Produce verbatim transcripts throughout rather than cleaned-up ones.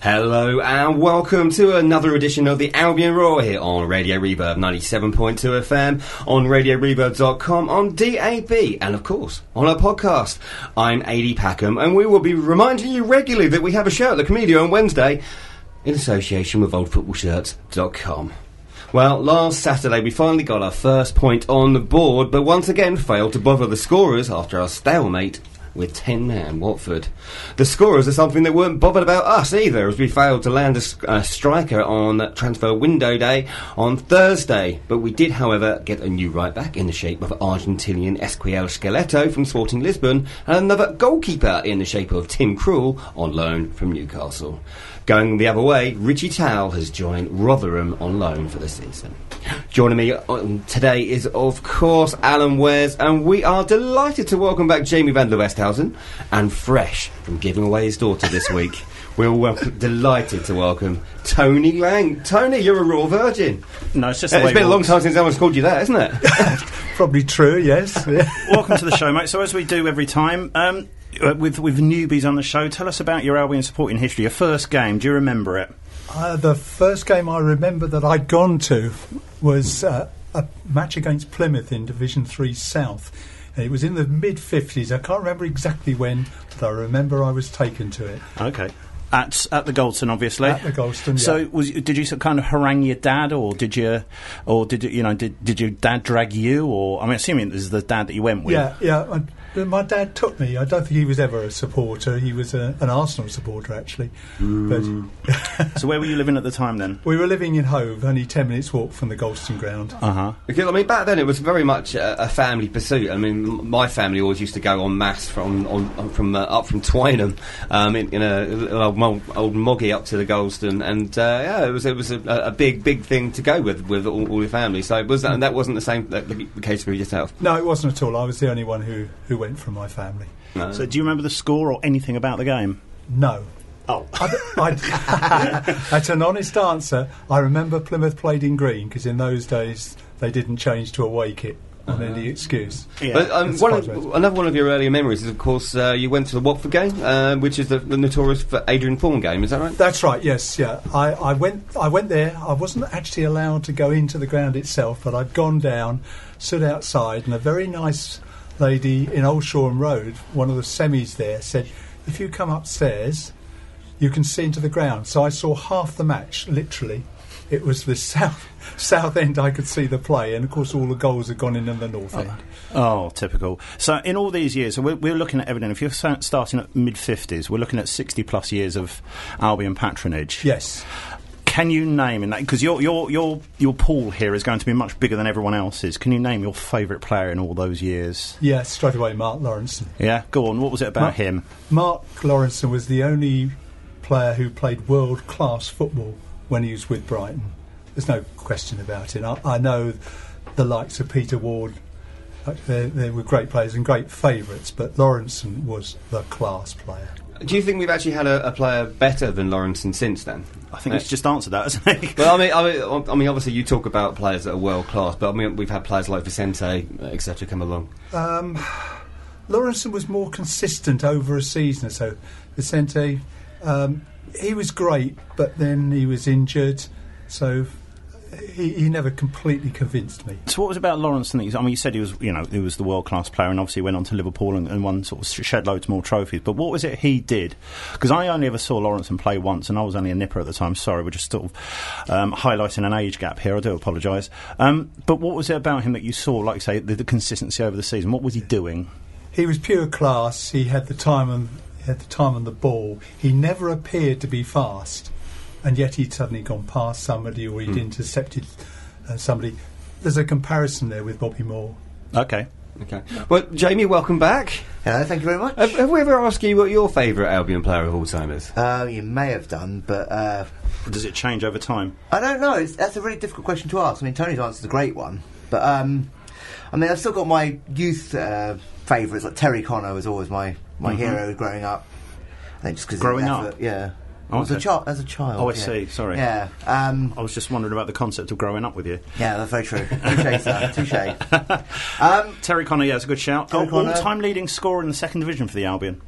Hello and welcome to another edition of the Albion Roar here on Radio Reverb ninety-seven point two F M, on radio reverb dot com, on D A B, and of course on our podcast. I'm A D Packham, and we will be reminding you regularly that we have a show at the Comedia on Wednesday in association with old football shirts dot com. Well, last Saturday we finally got our first point on the board, but once again failed to bother the scorers after our stalemate with ten-man Watford. The scorers are something that weren't bothered about us either, as we failed to land a, a striker on transfer window day on Thursday. But we did, however, get a new right-back in the shape of Argentinian Ezequiel Skeleto from Sporting Lisbon, and another goalkeeper in the shape of Tim Krul on loan from Newcastle. Going the other way, Richie Towell has joined Rotherham on loan for the season. Joining me today is, of course, Alan Wares, and we are delighted to welcome back Jamie van der Westhausen, and fresh from giving away his daughter this week, we're welcome, delighted to welcome Tony Lang. Tony, you're a raw virgin. No, it's just uh, the way It's been it a long works. time since anyone's called you that, isn't it? Probably true, yes. Welcome to the show, mate. So as we do every time, um, with with newbies on the show, tell us about your Albion supporting history. Your first game, do you remember it? Uh, the first game I remember that I'd gone to was uh, a match against Plymouth in Division three South. It was in the mid-fifties. I can't remember exactly when, but I remember I was taken to it. Okay. At at the Goldstone, obviously. At the Goldstone, yeah. So, was did you sort of kind of harangue your dad, or did you, or did you, you know, did did your dad drag you, or I mean, assuming this is the dad that you went with? Yeah, yeah. I, my dad took me. I don't think he was ever a supporter. He was a, an Arsenal supporter, actually. Mm. But so, where were you living at the time then? We were living in Hove, only ten minutes walk from the Goldstone ground. Uh huh. Because I mean, back then it was very much a, a family pursuit. I mean, m- my family always used to go en masse from on, on, from uh, up from Twynham, um, in, in a, an old, mo- old moggy up to the Goldstone, and uh, yeah, it was it was a, a big big thing to go with with all, all your family. So it was and that wasn't the same the, the case for yourself. No, it wasn't at all. I was the only one who, who went from my family. No. So, do you remember the score or anything about the game? No. Oh. I, I, that's an honest answer. I remember Plymouth played in green because in those days they didn't change to away kit on Uh-huh. any excuse. Yeah. But um, That's one quite of, right. another one of your earlier memories is, of course, uh, you went to the Watford game, uh, which is the, the notorious for Adrian Thorne game. Is that right? That's right. Yes, yeah. I, I went. I went there. I wasn't actually allowed to go into the ground itself, but I'd gone down, stood outside, and a very nice lady in Old Shoreham Road, one of the semis there, said, "If you come upstairs, you can see into the ground." So I saw half the match, literally. It was the south south end. I could see the play, and of course, all the goals had gone in in the north end. Oh, typical. So, in all these years, so we're, we're looking at everything. If you're sa- starting at mid fifties, we're looking at sixty plus years of Albion patronage. Yes. Can you name, in that, because your your your your pool here is going to be much bigger than everyone else's? Can you name your favourite player in all those years? Yeah, straight away, Mark Lawrenson. Yeah, go on. What was it about Mark, him? Mark Lawrenson was the only player who played world class football when he was with Brighton. There's no question about it. I, I know the likes of Peter Ward, they, they were great players and great favourites, but Lawrenson was the class player. Do you think we've actually had a, a player better than Lawrenson since then? I think it's just answered that, hasn't he? Well, I mean, I mean, I mean, obviously you talk about players that are world class, but I mean, we've had players like Vicente, et cetera, come along. Um, Lawrenson was more consistent over a season or so. Vicente, um, he was great, but then he was injured, so he, he never completely convinced me. So what was about Lawrenson? That you, I mean, you said he was, you know, he was the world class player, and obviously went on to Liverpool and, and won sort of shed loads more trophies. But what was it he did? Because I only ever saw Lawrenson play once, and I was only a nipper at the time. Sorry, we're just sort of um, highlighting an age gap here. I do apologise. Um, but what was it about him that you saw, like say, the, the consistency over the season? What was he doing? He was pure class. He had the time and he had the time on the ball. He never appeared to be fast, and yet he'd suddenly gone past somebody or he'd mm. intercepted uh, somebody. There's a comparison there with Bobby Moore. Okay. Okay. Well, Jamie, welcome back. Hello, thank you very much. Have, have we ever asked you what your favourite Albion player of all time is? Uh, you may have done, but uh, does it change over time? I don't know. It's, that's a really difficult question to ask. I mean, Tony's answer's a great one, but um, I mean, I've still got my youth uh, favourites. Like Terry Connor was always my, my mm-hmm. hero growing up. I think just because growing up, yeah. Oh, as, a chi- as a child. Oh, I yeah. see, sorry. Yeah. Um, I was just wondering about the concept of growing up with you. Yeah, that's very true. Touche, sir. Touche. Um, Terry Connor, yeah, it's a good shout. Oh, Connor. all-time leading scorer in the second division for the Albion.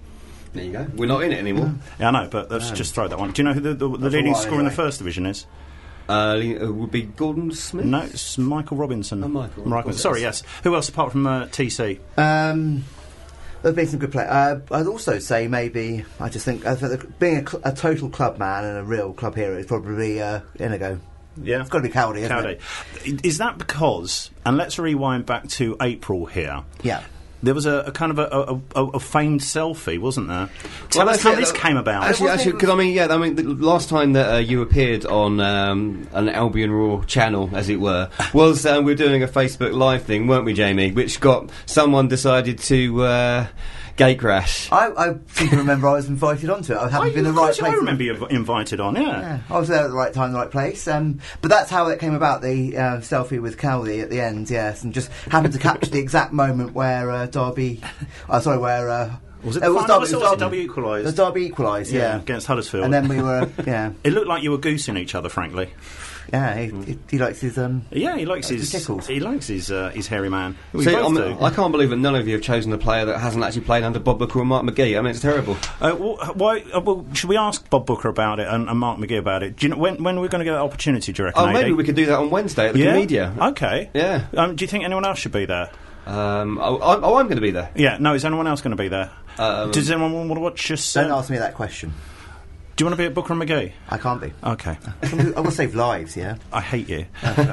There you go. We're not in it anymore. Yeah, I know, but let's just throw that one. Do you know who the, the, the That's leading all right, scorer in the anyway. First Division is? Uh, it would be Gordon Smith? No, it's Michael Robinson. Oh, Michael. Michael. Sorry, yes. Who else apart from uh, T C? Um, there's been some good play. Uh, I'd also say maybe I just think I think that being a, cl- a total club man and a real club hero is probably uh, Inigo. Yeah, It's got to be Cowley, isn't Cowley. it? Is that because? And let's rewind back to April here. Yeah. There was a, a kind of a, a, a, a famed selfie, wasn't there? Tell Well, us that's how it, this uh, came about. Actually, It wasn't actually, even- because I mean, yeah, I mean, the last time that uh, you appeared on um, an Albion Raw channel, as it were, was uh, we were doing a Facebook Live thing, weren't we, Jamie? Which got someone decided to uh, gate crash. I, I seem to remember I was invited onto it. I haven't I, been in the of right course, place. I remember you inv- invited on, yeah. Yeah, I was there at the right time, the right place. Um, but that's how it came about, the uh, selfie with Cowley at the end, yes, and just happened to capture the exact moment where uh, Derby... Oh, sorry, where... Uh, Was it it the was final Derby, whistle it or was was it Derby Derby, equalised? it was Derby equalised, yeah. Against Huddersfield. And then we were, yeah, It looked like you were goosing each other, frankly. yeah. He, he, he likes his um. Yeah, he likes Likes his his tickles. he likes his uh, his hairy man. We See, both I'm- do. I can't believe that none of you have chosen a player that hasn't actually played under Bob Booker or Mark McGee. I mean, it's terrible. Uh, wh- why? Uh, well, should we ask Bob Booker about it and, and Mark McGee about it? Do you know when when are we going to get that opportunity? Do you reckon? Oh, maybe A D? we could do that on Wednesday at the yeah? Comedia. Okay. Yeah. Um, do you think anyone else should be there? Um, oh, I'm, oh, I'm going to be there. Yeah. No. Is anyone else going to be there? Um, Does anyone want to watch us? Don't Uh, ask me that question. do you want to be at Booker and McGee? I can't be. Okay. I want to save lives, yeah. I hate you.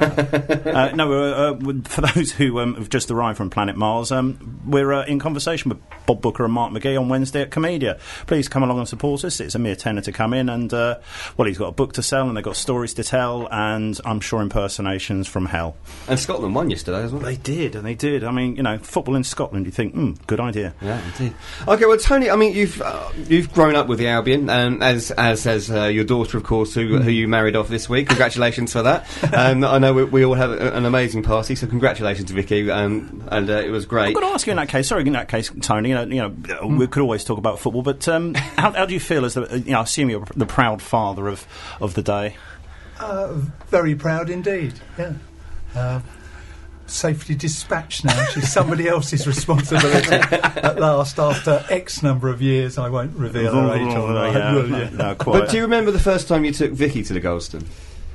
uh, no, uh, uh, for those who um, have just arrived from Planet Mars, um, we're uh, in conversation with Bob Booker and Mark McGee on Wednesday at Comedia. Please come along and support us. It's a mere tenner to come in, and uh, well, he's got a book to sell, and they've got stories to tell, and I'm sure impersonations from hell. And Scotland won yesterday as well. They did, and they did. I mean, you know, football in Scotland. You think, hmm, good idea. Yeah, indeed. Okay, well, Tony, I mean, you've uh, you've grown up with the Albion, um, as as has uh, your daughter, of course, who who you married off this week. Congratulations for that. Um, I know we, we all had a, an amazing party, so congratulations, Vicky, um, and uh, it was I've great. got to ask you in that case. Sorry, in that case, Tony. You know, you know, we could always talk about football, but um, how, how do you feel as the? You know, I assume you're the proud father of of the day. Uh, very proud indeed. Yeah. Uh, safely dispatched now. She's somebody else's responsibility at last. After X number of years, I won't reveal her age on Yeah, that, will no, you? no, quite. But do you remember the first time you took Vicky to the Golston?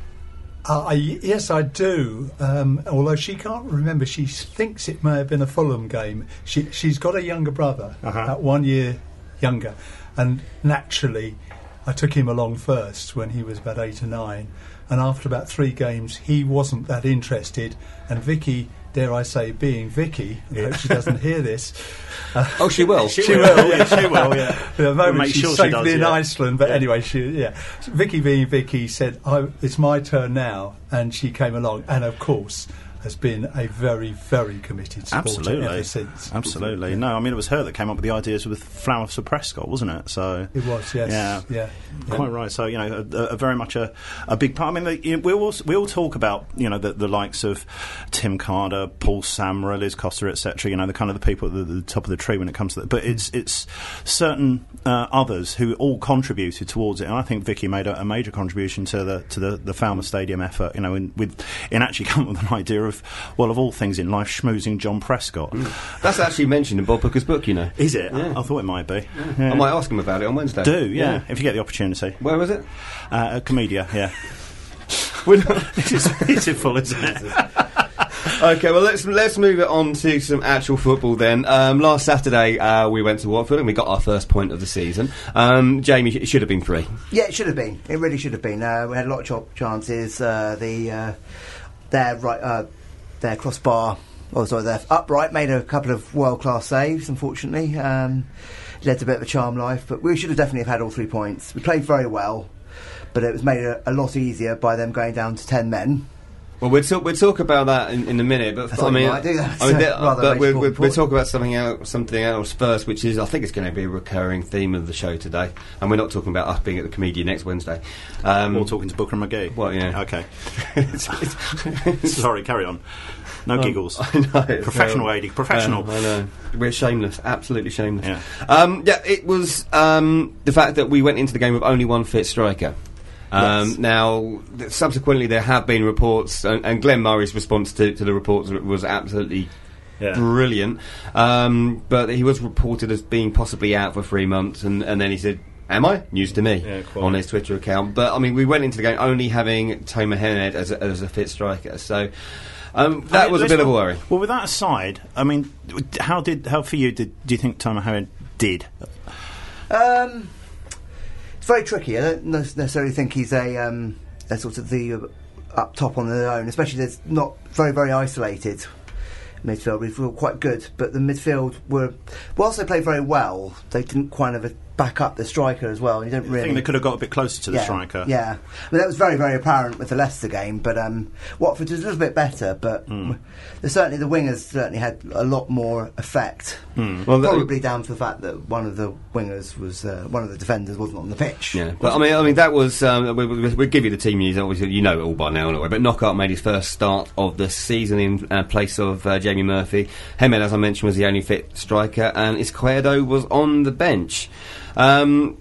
Uh, I, yes, I do. Um, although she can't remember, she thinks it may have been a Fulham game. She, she's got a younger brother, Uh-huh. about one year younger, and naturally, I took him along first when he was about eight or nine. And after about three games, he wasn't that interested. And Vicky, dare I say, being Vicky, I hope she doesn't hear this. Uh, Oh, she will. She will, yeah, she will, yeah. at the moment Make she's sure she safely does, in yeah. Iceland, but Yeah. anyway, she yeah. Vicky being Vicky said, I, "It's my turn now," and she came along, and of course has been a very, very committed supporter Absolutely. ever since. Absolutely. No, I mean, it was her that came up with the ideas with Flowers for Prescott, wasn't it? So It was, yes, Yeah. yeah, yeah. Quite right. So you know, a, a very much a, a big part. I mean, the, you know, we all we all talk about you know the, the likes of Tim Carter, Paul Samra, Liz Costa, et cetera. You know, the kind of the people at the, the top of the tree when it comes to that. But it's it's certain uh, others who all contributed towards it, and I think Vicky made a, a major contribution to the to the, the Falmouth Stadium effort. You know, in with in actually come up with an idea of well, of all things in life, schmoozing John Prescott. That's actually mentioned in Bob Booker's book, you know. Is it? Yeah. I, I thought it might be. Yeah. I might ask him about it on Wednesday. Do yeah, if you get the opportunity. Where was it? Uh, a Comedia, yeah. We're not- It's just beautiful, isn't it? Okay, well let's let's move it on to some actual football then. Um, last Saturday uh, we went to Watford and we got our first point of the season. Um, Jamie, it should have been three. Yeah, it should have been. It really should have been. Uh, we had a lot of chop chances. Uh, the uh, their right, uh, their crossbar, oh sorry, their upright made a couple of world class saves. Unfortunately, um, led to a bit of a charm life, but we should have definitely have had all three points. We played very well, but it was made a, a lot easier by them going down to ten men. Well, we'll talk, we'll talk about that in, in a minute, but I thought I mean, you might do that. I mean, there- Rather but later we'll, on we'll, before. we'll talk about something else, something else first, which is I think it's going to be a recurring theme of the show today, and we're not talking about us being at the Comedia next Wednesday. Um, Or talking to Booker and McGee. Well, yeah. Okay. it's- it's- Sorry, carry on. No Um, giggles. I know, it's Professional, terrible. Adi. Professional. Yeah, I know. We're shameless, absolutely shameless. Yeah. Um, yeah, it was um, the fact that we went into the game with only one fit striker. Um, Yes. Now, th- subsequently, there have been reports, and, and Glenn Murray's response to, to the reports was absolutely Yeah. brilliant. Um, but he was reported as being possibly out for three months, and, and then he said, am I? News to me, Yeah, quite. on his Twitter account. But, I mean, we went into the game only having Toma Hened as a, as a fit striker, so um, that I mean, was a let's bit of a not- worry. Well, with that aside, I mean, how did how for you did do you think Toma Hened did? Um, it's very tricky. I don't necessarily think he's a, um, a sort of the uh, up top on their own, especially there's not very, very isolated midfield. We feel quite good, but the midfield were, whilst they played very well, they didn't quite have a back up the striker as well. You don't I really think they could have got a bit closer to the yeah, striker. Yeah, I mean, that was very, very apparent with the Leicester game. But um, Watford was a little bit better. But Mm. there's certainly the wingers certainly had a lot more effect. Mm. Well, that- Probably down to the fact that one of the wingers was uh, one of the defenders wasn't on the pitch. Yeah, but I mean, I mean that was. Um, we, we, we'll give you the team news. Obviously, you know it all by now, anyway. But Knockaert made his first start of the season in uh, place of uh, Jamie Murphy. Hemed, as I mentioned, was the only fit striker, and Izquierdo was on the bench. Um,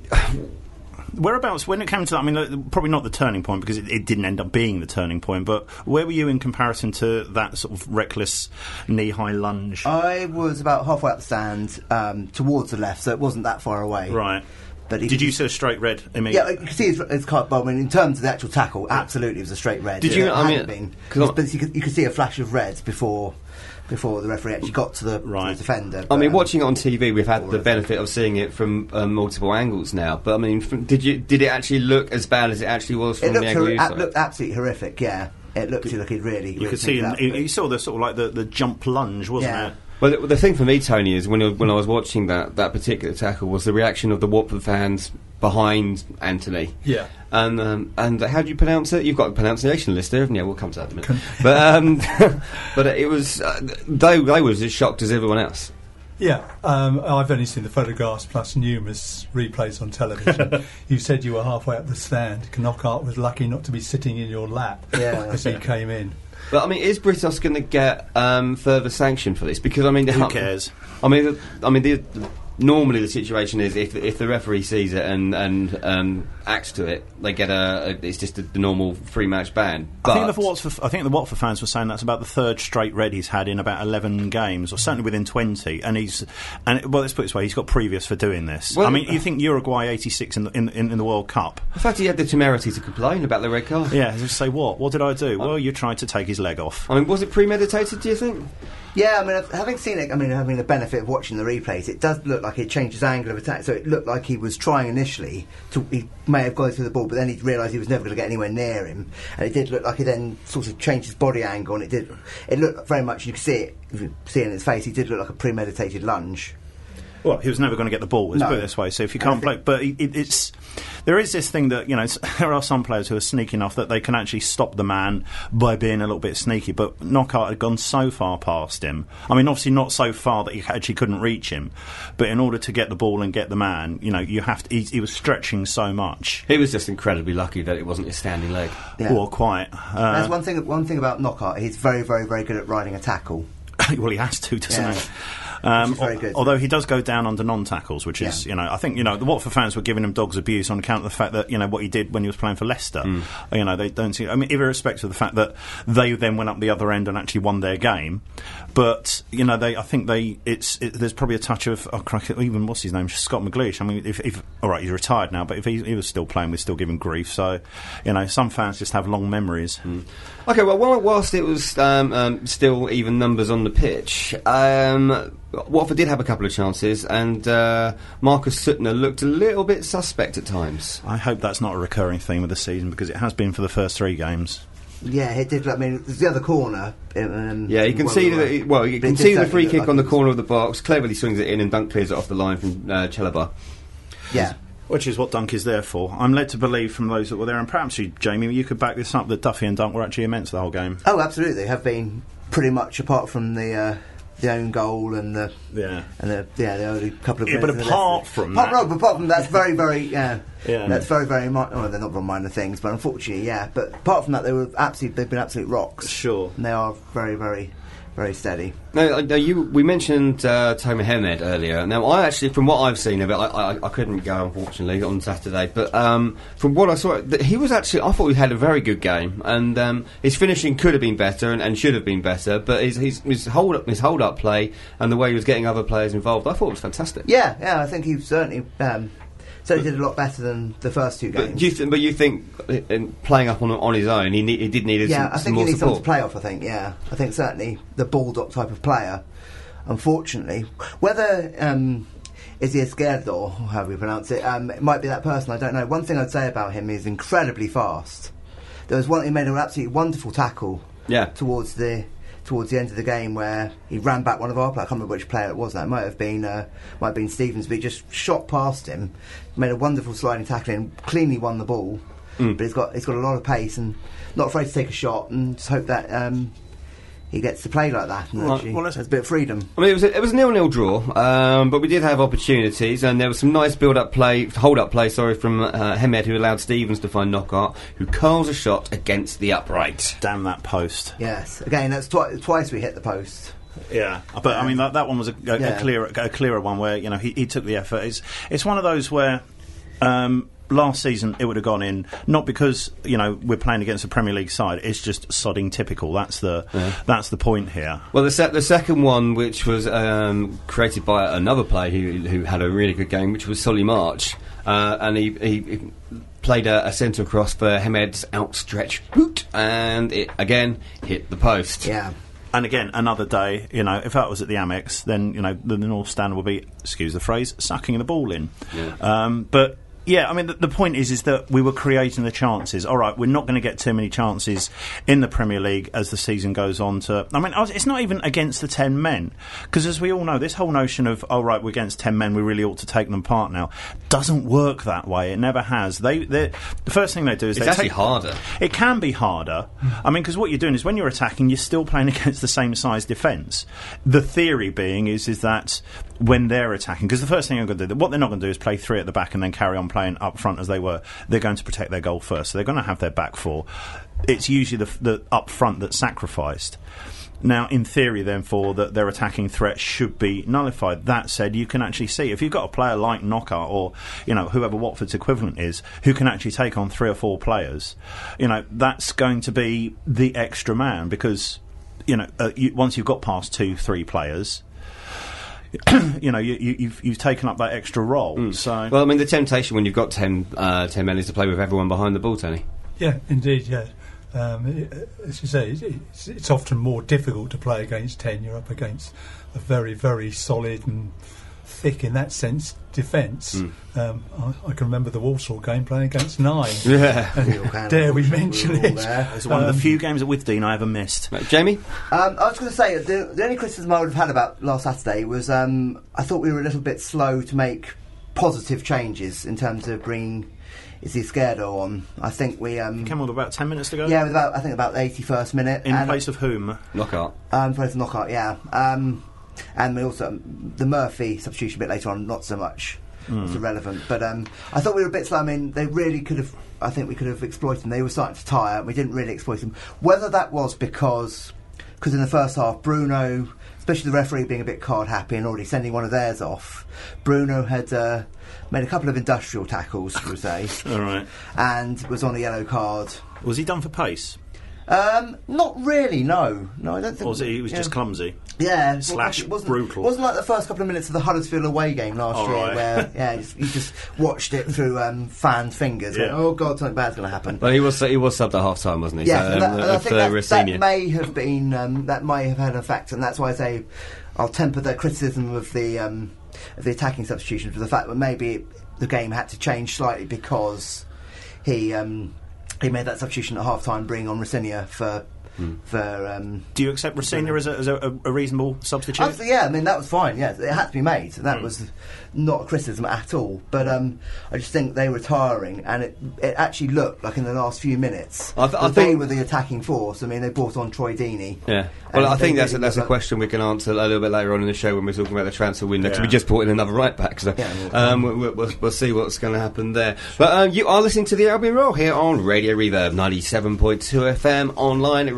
Whereabouts, when it came to that, I mean, look, probably not the turning point because it, it didn't end up being the turning point, but where were you in comparison to that sort of reckless knee-high lunge? I was about halfway up the stand um, towards the left, so it wasn't that far away. Right. But he Did you just- see a straight red immediately? Yeah, you can see his, his card. But I mean, in terms of the actual tackle, absolutely, it was a straight red. Did It you- I hadn't mean, been. 'cause I- But you could, you could see a flash of red before before the referee actually got to the, to Right. the defender. I but, mean, um, watching it on T V, we've had the Or- benefit of seeing it from um, multiple angles now. But I mean, from, did you did it actually look as bad as it actually was from it the looked, angle hor- you it saw? looked absolutely horrific. Yeah, it looked like it really. You really could see, picked in, up, you, but- you saw the sort of like the, the jump lunge, wasn't Yeah. it? Well, the, the thing for me, Tony, is when I- when I was watching that, that particular tackle was the reaction of the Watford fans behind Anthony. Yeah. And um, and how do you pronounce it? You've got a pronunciation list there, haven't you? We'll come to that in a minute. but um, but it was uh, they they were as shocked as everyone else. Yeah, um, I've only seen the photographs plus numerous replays on television. You said you were halfway up the stand. Knockaert was lucky not to be sitting in your lap Yeah. as he came in. But I mean, is Britos going to get um, further sanction for this? Because I mean, Who cares? I mean, the, I mean, the, normally the situation is if if the referee sees it and and um, acts to it, they get a, a it's just a, the normal three match ban. But I think, the Watford, I think the Watford fans were saying that's about the third straight red he's had in about eleven games, or certainly within twenty. And he's, and well, let's put it this way, he's got previous for doing this. Well, I mean, you think Uruguay eighty-six in the, in, in, in the World Cup? the fact he had the temerity to complain about the red card. Yeah, just say what? What did I do? Well, you tried to take his leg off. I mean, was it premeditated? Do you think? Yeah, I mean, having seen it, I mean, having the benefit of watching the replays, it does look like it changed his angle of attack. So it looked like he was trying initially to, he may have gone through the ball, but then he realised he was never going to get anywhere near him, and it did look like he then sort of changed his body angle, and it did, it looked very much. You could see it, if you see it in his face. He did look like a premeditated lunge. Well, he was never going to get the ball, let's No. put it this way. So if you And I can't play, think- but it, it, it's there is this thing that, you know, it's, there are some players who are sneaky enough that they can actually stop the man by being a little bit sneaky. But Knockaert had gone so far past him. I mean, obviously not so far that he actually couldn't reach him, but in order to get the ball and get the man, you know, you have to. He, he was stretching so much. He was just incredibly lucky that it wasn't his standing leg. Yeah. Well, quite. Uh, That's one thing. One thing about Knockaert, he's very, very, very good at riding a tackle. well, he has to, doesn't Yeah. he? Um, Which is very al- good. Although he does go down under non-tackles, which is, Yeah. you know, I think, you know, the Watford fans were giving him dog's abuse on account of the fact that, you know, what he did when he was playing for Leicester. Mm. You know, they don't see, I mean, irrespective of the fact that they then went up the other end and actually won their game. But, you know, they, I think they, it's, it, there's probably a touch of, oh, crikey, even, what's his name, Scott McGleish. I mean, if, if all right, he's retired now, but if he, he was still playing, we'd still give him grief. So, you know, some fans just have long memories. Mm. Okay, well, while- whilst it was um, um, still even numbers on the pitch, um, Watford did have a couple of chances, and uh, Marcus Suttner looked a little bit suspect at times. I hope that's not a recurring theme of the season, because it has been for the first three games. Yeah, it did. I mean, there's the other corner. Um, Yeah, you can well, see well, the well, you but can it did see the certainly free look kick like on the it was- corner of the box. Cleverly swings it in, and Dunk clears it off the line from uh, Chalobah. Yeah. Which is what Dunk is there for. I'm led to believe from those that were there, and perhaps you, Jamie, you could back this up, that Duffy and Dunk were actually immense the whole game. Oh, absolutely. Have been pretty much apart from the uh, the own goal and the Yeah. and the yeah the only couple of Yeah, but minutes of the apart left- from apart, that- no, but apart from that, that's very very yeah, Yeah. that's very very mi- oh, they're not very minor things, but unfortunately, yeah. But apart from that, they were absolutely they've been absolute rocks. Sure. And they are very very very steady. No, no, you. We mentioned uh, Tomer Hemed earlier. Now, I actually, from what I've seen of it, I, I, I couldn't go unfortunately on Saturday. But um, from what I saw, th- he was actually. I thought he had a very good game, and um, his finishing could have been better and, and should have been better. But his, his, his hold up, his hold up play, and the way he was getting other players involved, I thought was fantastic. Yeah, yeah, I think he certainly. Um, So he did a lot better than the first two games. But, do you th- but you think, in playing up on on his own, he, ne- he did need yeah, some, I some think more he needs support. someone to play off. I think, yeah, I think certainly the Baldock type of player. Unfortunately, whether um, Izquierdo, or however you pronounce it, um, it might be that person. I don't know. One thing I'd say about him is incredibly fast. There was one he made an absolutely wonderful tackle. Yeah. Towards the. Towards the end of the game, where he ran back one of our players. I can't remember which player it was. That it might have been, uh, might have been Stevens, but he just shot past him, made a wonderful sliding tackle, and cleanly won the ball. Mm. But he's got he's got a lot of pace and not afraid to take a shot, and just hope that um, he gets to play like that and well, actually well, has a bit of freedom. I mean, it was a, it was a nil-nil draw, um, but we did have opportunities, and there was some nice build-up play, hold-up play, sorry, from uh, Hemed, who allowed Stevens to find Knockaert, who curls a shot against the upright. Damn that post. Yes, again, that's twi- twice we hit the post. Yeah, but I mean that, that one was a, a, Yeah. a clearer, a clearer one where you know he, he took the effort. It's it's one of those where. Um, Last season it would have gone in, not because you know we're playing against a Premier League side. It's just sodding typical. That's the Yeah. that's the point here. Well, the, se- the second one, which was um, created by another player who, who had a really good game, which was Solly March, uh, and he, he, he played a, a centre cross for Hemed's outstretched boot, and it again hit the post. Yeah. And again, another day, you know, if that was at the Amex, then, you know, the, the North Stand would be, excuse the phrase, sucking the ball in. Yeah. Um, but, yeah, I mean, the, the point is is that we were creating the chances. All right, we're not going to get too many chances in the Premier League as the season goes on to... I mean, I was, it's not even against the ten men, because as we all know, this whole notion of, oh, right, we're against ten men, we really ought to take them apart now, doesn't work that way. It never has. They, The first thing they do is It's they actually take... harder. It can be harder. I mean, because what you're doing is when you're attacking, you're still playing against the same size defence. The theory being is is that when they're attacking, because the first thing they're going to do, what they're not going to do is play three at the back and then carry on playing up front as they were. They're going to protect their goal first. So they're going to have their back four. It's usually the, the up front that's sacrificed. Now, in theory, therefore, that their attacking threat should be nullified. That said, you can actually see, if you've got a player like Knockaert or, you know, whoever Watford's equivalent is, who can actually take on three or four players, you know, that's going to be the extra man because, you know, uh, you, once you've got past two, three players, you know, you, you, you've, you've taken up that extra role. Mm. So, well, I mean, the temptation when you've got ten, uh, ten men is to play with everyone behind the ball, Tony. Yeah, indeed, yeah. Um, it, as you say, it's, it's often more difficult to play against ten. You're up against a very, very solid and thick, in that sense, defence. Mm. Um, I, I can remember the Walsall game playing against nine. Yeah. And dare we mention it? It's one um, of the few games with Dean I ever missed. Right, Jamie? Um, I was going to say, the, the only criticism I would have had about last Saturday was um, I thought we were a little bit slow to make positive changes in terms of bringing Izquierdo on. I think we... Um, came on about ten minutes to go? Yeah, with about, I think about the eighty-first minute. In place of whom? Knockaert. Um, in place of Knockaert, yeah. Um, and we also... Um, the Murphy substitution a bit later on, not so much. Mm. It's irrelevant. But um, I thought we were a bit slow. I mean, they really could have... I think we could have exploited them. They were starting to tire, and we didn't really exploit them. Whether that was because... Because in the first half, Bruno... Especially the referee being a bit card happy and already sending one of theirs off. Bruno had uh, made a couple of industrial tackles, shall we say. All right. And was on a yellow card. Was he done for pace? Um, not really, no. No, I don't think... Or was it, he was yeah. just clumsy? Yeah. Slash it wasn't, brutal. It wasn't like the first couple of minutes of the Huddersfield away game last oh, year right. where yeah, you just, you just watched it through um, fans' fingers. Yeah. Went, oh, God, something bad's going to happen. Well, he was he was subbed at half-time, wasn't he? Yeah, so, and that, um, and I think that, Rossini. that may have been... Um, that may have had an effect, and that's why I say I'll temper the criticism of the, um, of the attacking substitutions with the fact that maybe the game had to change slightly because he... Um, he made that substitution at half-time, bringing on Rossini for... Mm. For, um, do you accept Rossini as, a, as a, a reasonable substitute? I, yeah, I mean that was fine. Yeah, it had to be made. So that mm. was not a criticism at all. But um, I just think they were tiring, and it it actually looked like in the last few minutes I, th- I that think they were the attacking force. I mean, they brought on Troy Deeney. Yeah. Well, I think that's a, really that's a question we can answer a little bit later on in the show when we're talking about the transfer window. Because yeah. we just brought in another right back, so yeah, we'll, um, we'll, we'll, we'll see what's going to happen there. But um, you are listening to the Albion Roar here on Radio Reverb ninety-seven point two F M, online at radio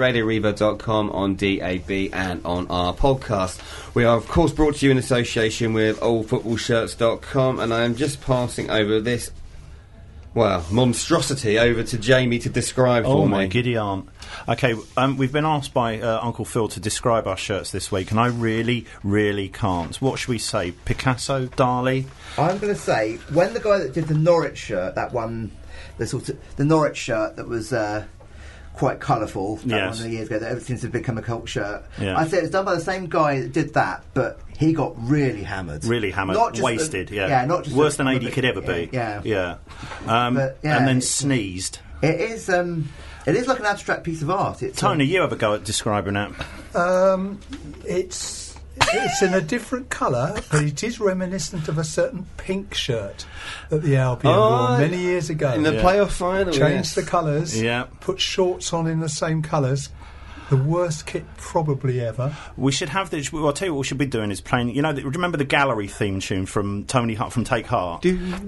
radio reverb dot com, on D A B, and on our podcast. We are, of course, brought to you in association with old football shirts dot com, and I am just passing over this, well, monstrosity over to Jamie to describe oh for my me. giddy aunt. Okay, um, we've been asked by uh, Uncle Phil to describe our shirts this week, and I really, really can't. What should we say? Picasso? Dali? I'm going to say, when the guy that did the Norwich shirt, that one, the sort of, the Norwich shirt that was uh, quite colourful, that Yes. one of the years ago, that ever seems to have become a cult shirt. Yeah. I'd say it was done by the same guy that did that, but he got really hammered. Really hammered, Not just wasted, the- yeah. yeah, not just Worse the- than A the- D could ever be. Yeah. Yeah. Um, But, yeah, and then it's- sneezed. It is, um, it is like an abstract piece of art. It's, Tony, um, you have a go at describing that. Um, it's it's in a different colour, but it is reminiscent of a certain pink shirt that the Albion Oh, wore many years ago. In the Yeah. playoff final, Changed yes. the colours, Yeah. put shorts on in the same colours. The worst kit probably ever. We should have this. Well, I'll tell you what we should be doing is playing. You know, the, remember the gallery theme tune from Tony Hart from Take Heart?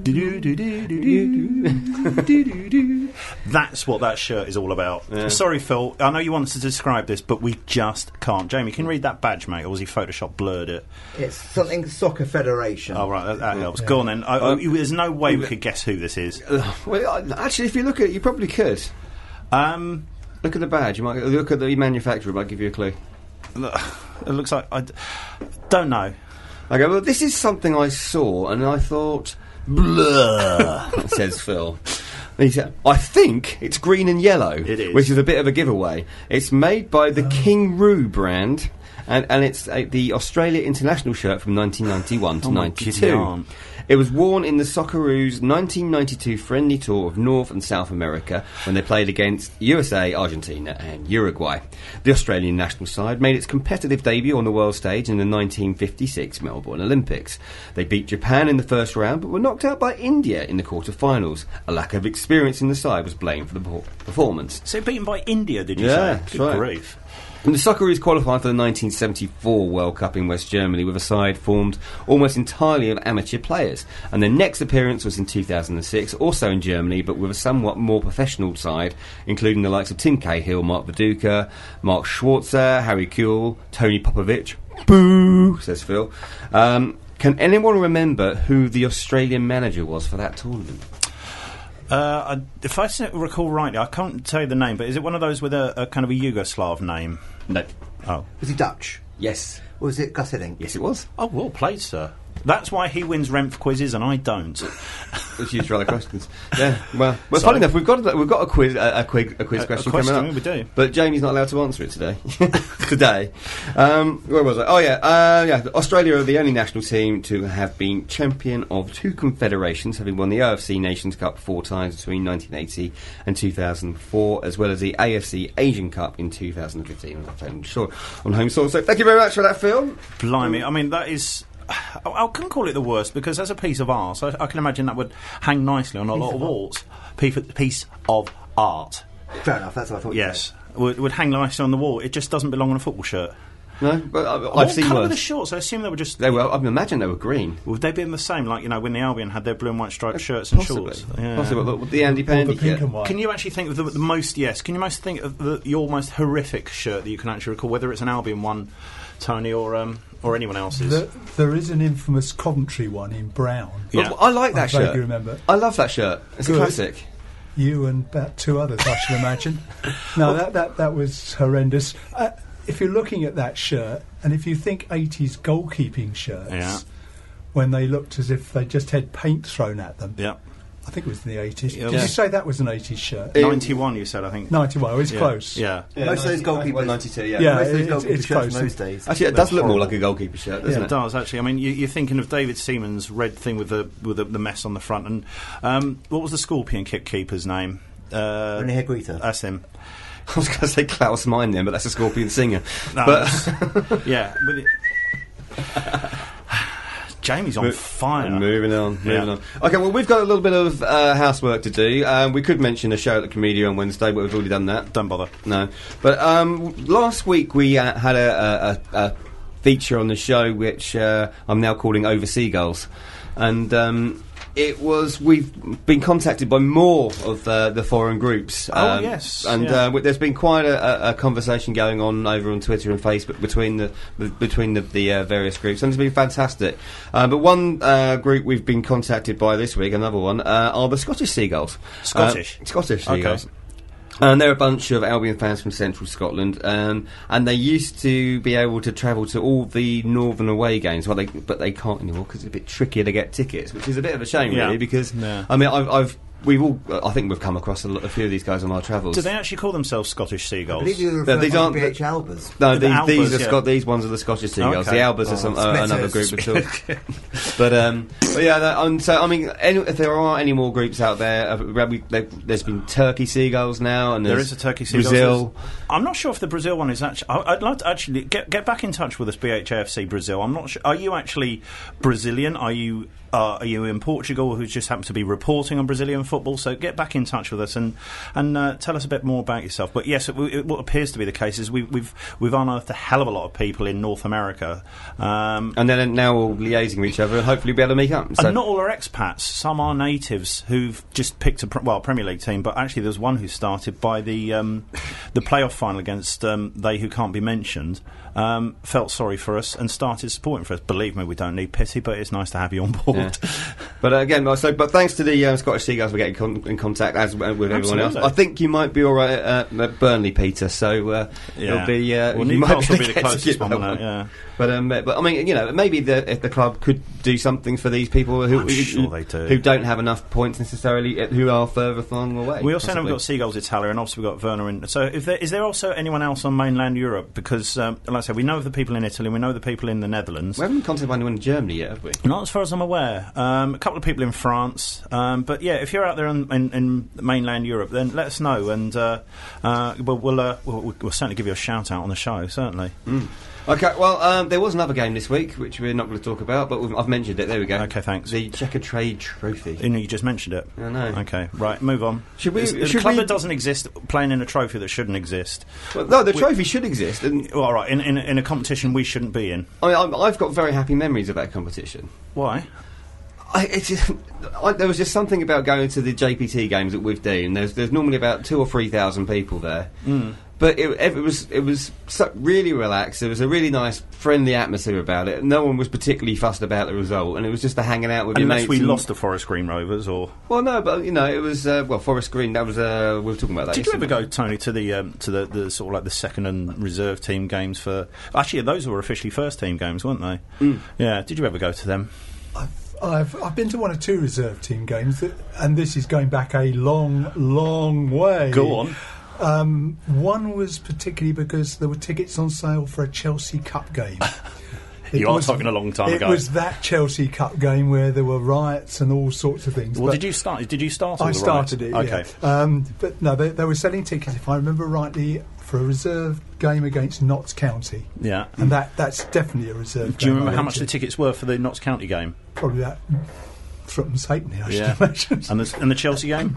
That's what that shirt is all about. Yeah. Sorry, Phil. I know you wanted to describe this, but we just can't. Jamie, can you read that badge, mate, or was he Photoshop blurred it? it's something Soccer Federation. Oh, right, that, that helps. Go on then. I, I, there's no way we could guess who this is. Well, I- actually, if you look at it, you probably could. Um, Look at the badge. You might look at the manufacturer. Might give you a clue. look, it looks like I d- don't know. Okay, well, this is something I saw, and I thought, blah, says Phil. And he said, I think it's green and yellow. It is. Which is a bit of a giveaway. It's made by the King Roo brand, and, and it's uh, the Australia International shirt from nineteen ninety-one to Oh, my ninety-two. giddy aunt. It was worn in the Socceroos nineteen ninety-two friendly tour of North and South America when they played against U S A, Argentina and Uruguay. The Australian national side made its competitive debut on the world stage in the nineteen fifty-six Melbourne Olympics. They beat Japan in the first round but were knocked out by India in the quarter-finals. A lack of experience in the side was blamed for the per- performance. So beaten by India, did you Yeah, say? that's Good right. grief. And the Socceroos qualified for the nineteen seventy-four World Cup in West Germany with a side formed almost entirely of amateur players. And their next appearance was in two thousand six, also in Germany, but with a somewhat more professional side, including the likes of Tim Cahill, Mark Viduka, Mark Schwarzer, Harry Kuehl, Tony Popovich. Boo, says Phil. Um, can anyone remember who the Australian manager was for that tournament? Uh, I, if I s- recall rightly, I can't tell you the name, but is it one of those with a, a kind of a Yugoslav name? No. Oh. Was he Dutch? Yes. Or was it Gus Hiddink? Yes, it was. Oh, well played, sir. That's why he wins Renf quizzes and I don't. Let's use your other questions. Yeah, well, well Sorry. funny enough, we've got a, we've got a quiz, a, a quiz, a quiz A- a question, question, coming up. we do. But Jamie's not allowed to answer it today. today, um, where was I? Oh yeah, uh, yeah. Australia are the only national team to have been champion of two confederations, having won the O F C Nations Cup four times between nineteen eighty and two thousand four, as well as the A F C Asian Cup in two thousand fifteen. I'm sure on home soil. So thank you very much for that, Phil. Blimey, I mean, that is... I, I couldn't call it the worst, because as a piece of art, I, I can imagine that would hang nicely on a lot of walls. Piece of, piece of art, Fair enough, that's what I thought you yes. said. Would, would hang nicely on the wall. It just doesn't belong on a football shirt. No, but I, I've what seen colour were the worse. shorts? I assume they were just... They were. I imagine they were green. Would they be in the same, like, you know, when the Albion had their blue and white striped shirts and Possibly. shorts? Yeah. Possibly. The, the Andy Or Pandy the pink kit. and white. Can you actually think of the, the most, yes, can you most think of the, your most horrific shirt that you can actually recall, whether it's an Albion one, Tony, or um, or anyone else's? The, there is an infamous Coventry one in brown. Yeah. Well, I like that I shirt. vaguely remember. I love that shirt. It's a Good. classic. You and about two others, I should imagine. No, that, that, that was horrendous. Uh, if you're looking at that shirt, and if you think eighties goalkeeping shirts, Yeah. when they looked as if they just had paint thrown at them, Yeah. I think it was in the eighties. Yeah. Did you say that was an eighties shirt? It- ninety-one, you said, I think. ninety-one, it's yeah. close. Yeah. Most of those goalkeepers- ninety-two, yeah. Yeah, Most of those it- goalkeeper it's shirts close. in those days. Actually, it they're does look more horrible. like a goalkeeper shirt, doesn't It it? does actually. I mean, you, you're thinking of David Seaman's red thing with the with the, the mess on the front, and um, what was the Scorpion kick keeper's name? Uh, René Higuita. that's him. I was going to say Klaus Meine then, but that's a Scorpion singer. No, but it's- yeah. With it, Jamie's on Mo- fire. moving on, moving Yeah. on. Okay, well, we've got a little bit of uh, housework to do. Um, we could mention a show at the Comedia on Wednesday, but we've already done that. Don't bother. No, but um, last week we uh, had a, a, a, a feature on the show, which uh, I'm now calling Over Seagulls, and. Um, It was. We've been contacted by more of uh, the foreign groups. Oh um, yes, and yeah. uh, there's been quite a, a conversation going on over on Twitter and Facebook between the, the between the, the uh, various groups, and it's been fantastic. Uh, but one uh, group we've been contacted by this week, another one, uh, are the Scottish Seagulls. Scottish, uh, Scottish okay. Seagulls. And they're a bunch of Albion fans from central Scotland, um, and they used to be able to travel to all the northern away games, well, they, but they can't anymore because it's a bit trickier to get tickets, which is a bit of a shame, Yeah. really, because, Yeah. I mean, I've, I've we've all, I think we've come across a, lot, a few of these guys on our travels. Do they actually call themselves Scottish I Seagulls? believe you were No, referring these to aren't B the- H Albers. No, The these, Albers, these are yeah. Scot- these ones are the Scottish Seagulls. Okay. The Albers Oh, are some, uh, splitters. another group at all. But, um, but yeah, that, um, so I mean, any, if there are any more groups out there, uh, we, they, there's been Turkey Seagulls now, and There there's is a Turkey Seagulls. Brazil. I'm not sure if the Brazil one is actually. I- I'd like to actually get get back in touch with us, B H A F C Brazil. I'm not sure. Are you actually Brazilian? Are you uh, are you in Portugal who just happen to be reporting on Brazilian football? So get back in touch with us and and uh, tell us a bit more about yourself. But yes, it, it, what appears to be the case is we, we've we've unearthed a hell of a lot of people in North America. Um, And then now all liaising with each other and hopefully be able to meet up. So And not all are expats. Some are natives who've just picked a pre- well Premier League team. But actually, there's one who started by the um, the playoff final against um, they who can't be mentioned. Um, felt sorry for us and started supporting for us. Believe me, we don't need pity, but it's nice to have you on board. Yeah. But uh, again, well, so but thanks to the uh, Scottish Seagulls for getting con- in contact as uh, with everyone else. Absolutely. I think you might be all right at, uh, at Burnley, Peter. So uh, Yeah. it'll be. Uh, Well, you might Newcastle will be the able to get closest to one, that won't it? Yeah. But um, but I mean, you know, maybe the if the club could do something for these people who I'm who, sure who, they do. who don't have enough points necessarily, uh, who are further flung away. We also know we've possibly. got Seagulls Italia, and obviously we've got Werner in. So, if there, is there also anyone else on mainland Europe? Because, um, like I said, we know of the people in Italy, we know the people in the Netherlands. We haven't been contacted by anyone in Germany yet, have we? Not as far as I'm aware. Um, a couple of people in France. Um, but yeah, if you're out there in, in, in mainland Europe, then let us know, and uh, uh, we'll, we'll, uh, we'll, we'll certainly give you a shout out on the show, certainly. Mm. Okay, well, um, there was another game this week, which we're not going to talk about, but we've, I've mentioned it. There we go. Okay, thanks. The Checker Trade Trophy. You know, you just mentioned it. I know. Okay, right, move on. Should we- Is- the should club we- that doesn't exist playing in a trophy that shouldn't exist. Well, no, the We- trophy should exist, and Well, all right, in, in, in a competition we shouldn't be in. I mean, I'm- I've got very happy memories of that competition. Why? I, it's just, I, there was just something about going to the J P T games at With Dean. There's there's normally about two or three thousand people there, Mm. but it, it was it was so really relaxed. There was a really nice, friendly atmosphere about it. No one was particularly fussed about the result, and it was just a hanging out with your Unless mates. we and- lost to Forest Green Rovers, or Well, no, but you know, it was uh, well Forest Green. That was uh, we were talking about that. did you ever yesterday. go, Tony, to the um, to the, the sort of like the second and reserve team games for? Actually, those were officially first team games, weren't they? Mm. Yeah. Did you ever go to them? I've, I've I've been to one or two reserve team games, that, and this is going back a long, long way. Go on. Um, one was particularly because there were tickets on sale for a Chelsea Cup game. It You are was- talking a long time it ago. It was that Chelsea Cup game where there were riots and all sorts of things. Well, But did you start? Did you start? all I the started riots? it. Okay. Yeah. Um, but no, they, they were selling tickets, if I remember rightly, for a reserve game against Notts County, Yeah. and that that's definitely a reserve. Do you game remember I how went much to. the tickets were for the Notts County game? Probably that. Threepence halfpenny, I Yeah. should imagine. And the, and the Chelsea game?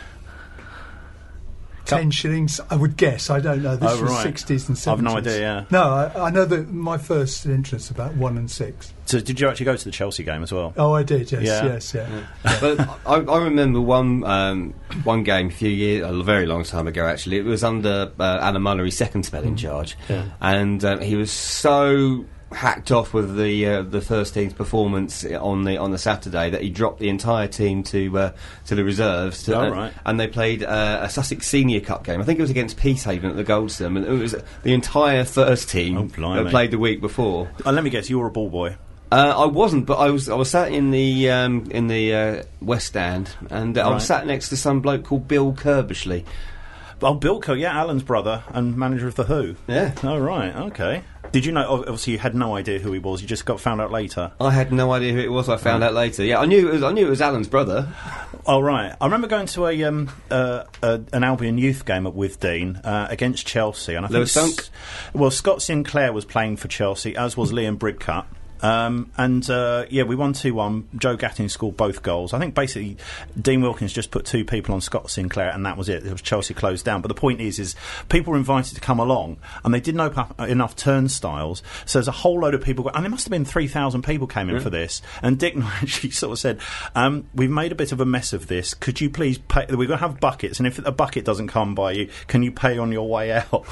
Ten shillings, I would guess. I don't know. This Oh, was right. sixties and I've seventies. no idea, yeah. No, I, I know that my first entrance about one and six. So did you actually go to the Chelsea game as well? Oh, I did. Yes, Yeah. yes, yeah. But I, I remember one um, one game a few years, a very long time ago. Actually, it was under uh, Alan Mullery's second spell in charge, Yeah. and uh, he was so hacked off with the uh, the first team's performance on the on the Saturday that he dropped the entire team to uh, to the reserves. To, Oh, uh, right. And they played uh, a Sussex Senior Cup game. I think it was against Peacehaven at the Goldstone, and it was the entire first team Oh, blimey. that played the week before. Uh, let me guess, you were a ball boy. Uh, I wasn't, but I was. I was sat in the um, in the uh, West Stand, and uh, I was Right. sat next to some bloke called Bill Kirbishley. Oh, Bilko, yeah, Alan's brother and manager of The Who. Yeah, Oh, right, okay. Did you know, obviously you had no idea who he was, you just got found out later. I had no idea who it was. I found out later. Yeah, I knew it was. I knew it was Alan's brother. Oh, right. I remember going to a, um, uh, a an Albion youth game at With Dean uh, against Chelsea. And I think Lewis S- Dunk? Well, Scott Sinclair was playing for Chelsea, as was Liam Bridcut. Um, and uh, yeah, we won two one. Joe Gatting scored both goals. I think basically Dean Wilkins just put two people on Scott Sinclair, and that was it. It was Chelsea closed down. But the point is, is people were invited to come along, and they didn't open up enough turnstiles. So there's a whole load of people, and there must have been three thousand people came in yeah. for this. And Dick Knight actually sort of said, um, "We've made a bit of a mess of this. Could you please pay? We're going to have buckets, and if a bucket doesn't come by you, can you pay on your way out?"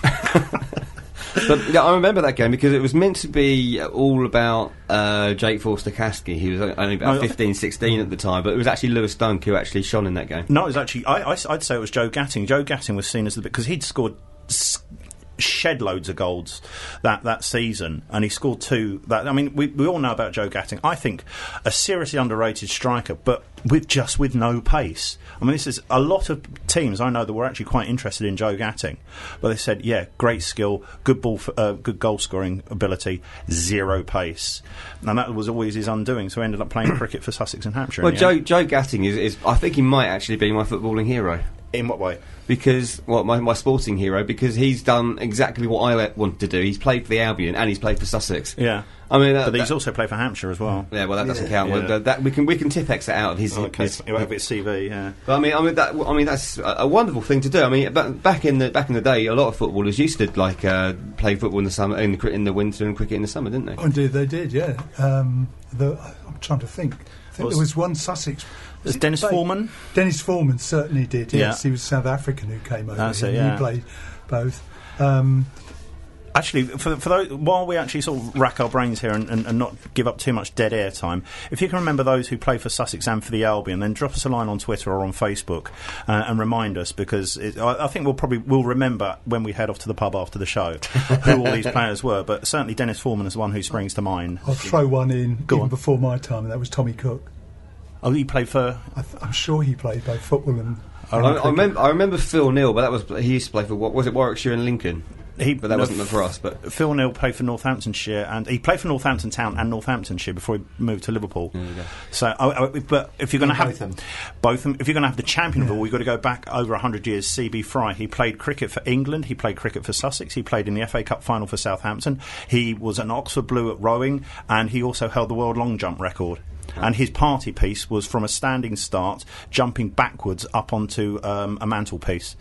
But yeah, I remember that game because it was meant to be all about uh, Jake Forster-Caskey. He was only about no, fifteen, sixteen at the time, but it was actually Lewis Dunk who actually shone in that game. No, it was actually, I, I, I'd say it was Joe Gatting. Joe Gatting was seen as the bit, because he'd scored shed loads of goals that, that season, and he scored two. That I mean, we, we all know about Joe Gatting. I think a seriously underrated striker, but with just with no pace. I mean, this is a lot of teams I know that were actually quite interested in Joe Gatting, but they said, yeah, great skill, good ball, for, uh, good goal scoring ability, zero pace, and that was always his undoing. So he ended up playing cricket for Sussex and Hampshire. Well, Joe Joe Gatting is, is, I think he might actually be my footballing hero. In what way? Because, well, my, my sporting hero, because he's done exactly what I wanted to do. He's played for the Albion and he's played for Sussex. Yeah. I mean, uh, but he's also played for Hampshire as well. Yeah, well, that doesn't yeah. count. Yeah. Well, that, we can we can Tipex it out of his. Oh, okay, his, of his C V. Yeah. But I mean, I mean that. I mean that's a, a wonderful thing to do. I mean, ba- back in the back in the day, a lot of footballers used to like uh, play football in the summer, in the, in the winter, and cricket in the summer, didn't they? Oh, indeed, they did. Yeah. Um, the, I'm trying to think. I think was, there was one Sussex. Was Dennis played? Foreman? Dennis Foreman certainly did. Yes, yeah. he was South African who came over. That's here, it, yeah. He played both. Um, Actually, for, for those, while we actually sort of rack our brains here and, and, and not give up too much dead air time, if you can remember those who play for Sussex and for the Albion, then drop us a line on Twitter or on Facebook uh, and remind us, because it, I, I think we'll probably we'll remember when we head off to the pub after the show who all these players were. But certainly Dennis Foreman is one who springs to mind. I'll throw one in Go even on. before my time, and that was Tommy Cook. Oh, he played for. I th- I'm sure he played both football and. I, I, remember, I remember Phil Neal, but that was he used to play for what was it Warwickshire and Lincoln. He, but that no, wasn't for us. But Phil Neal played for Northamptonshire, and he played for Northampton Town and Northamptonshire before he moved to Liverpool. So, uh, but if you're going to have both them, both them, if you're going to have the champion yeah. of all, you've got to go back over a hundred years. C B Fry. He played cricket for England. He played cricket for Sussex. He played in the F A Cup final for Southampton. He was an Oxford Blue at rowing, and he also held the world long jump record. And his party piece was from a standing start, jumping backwards up onto um, a mantelpiece.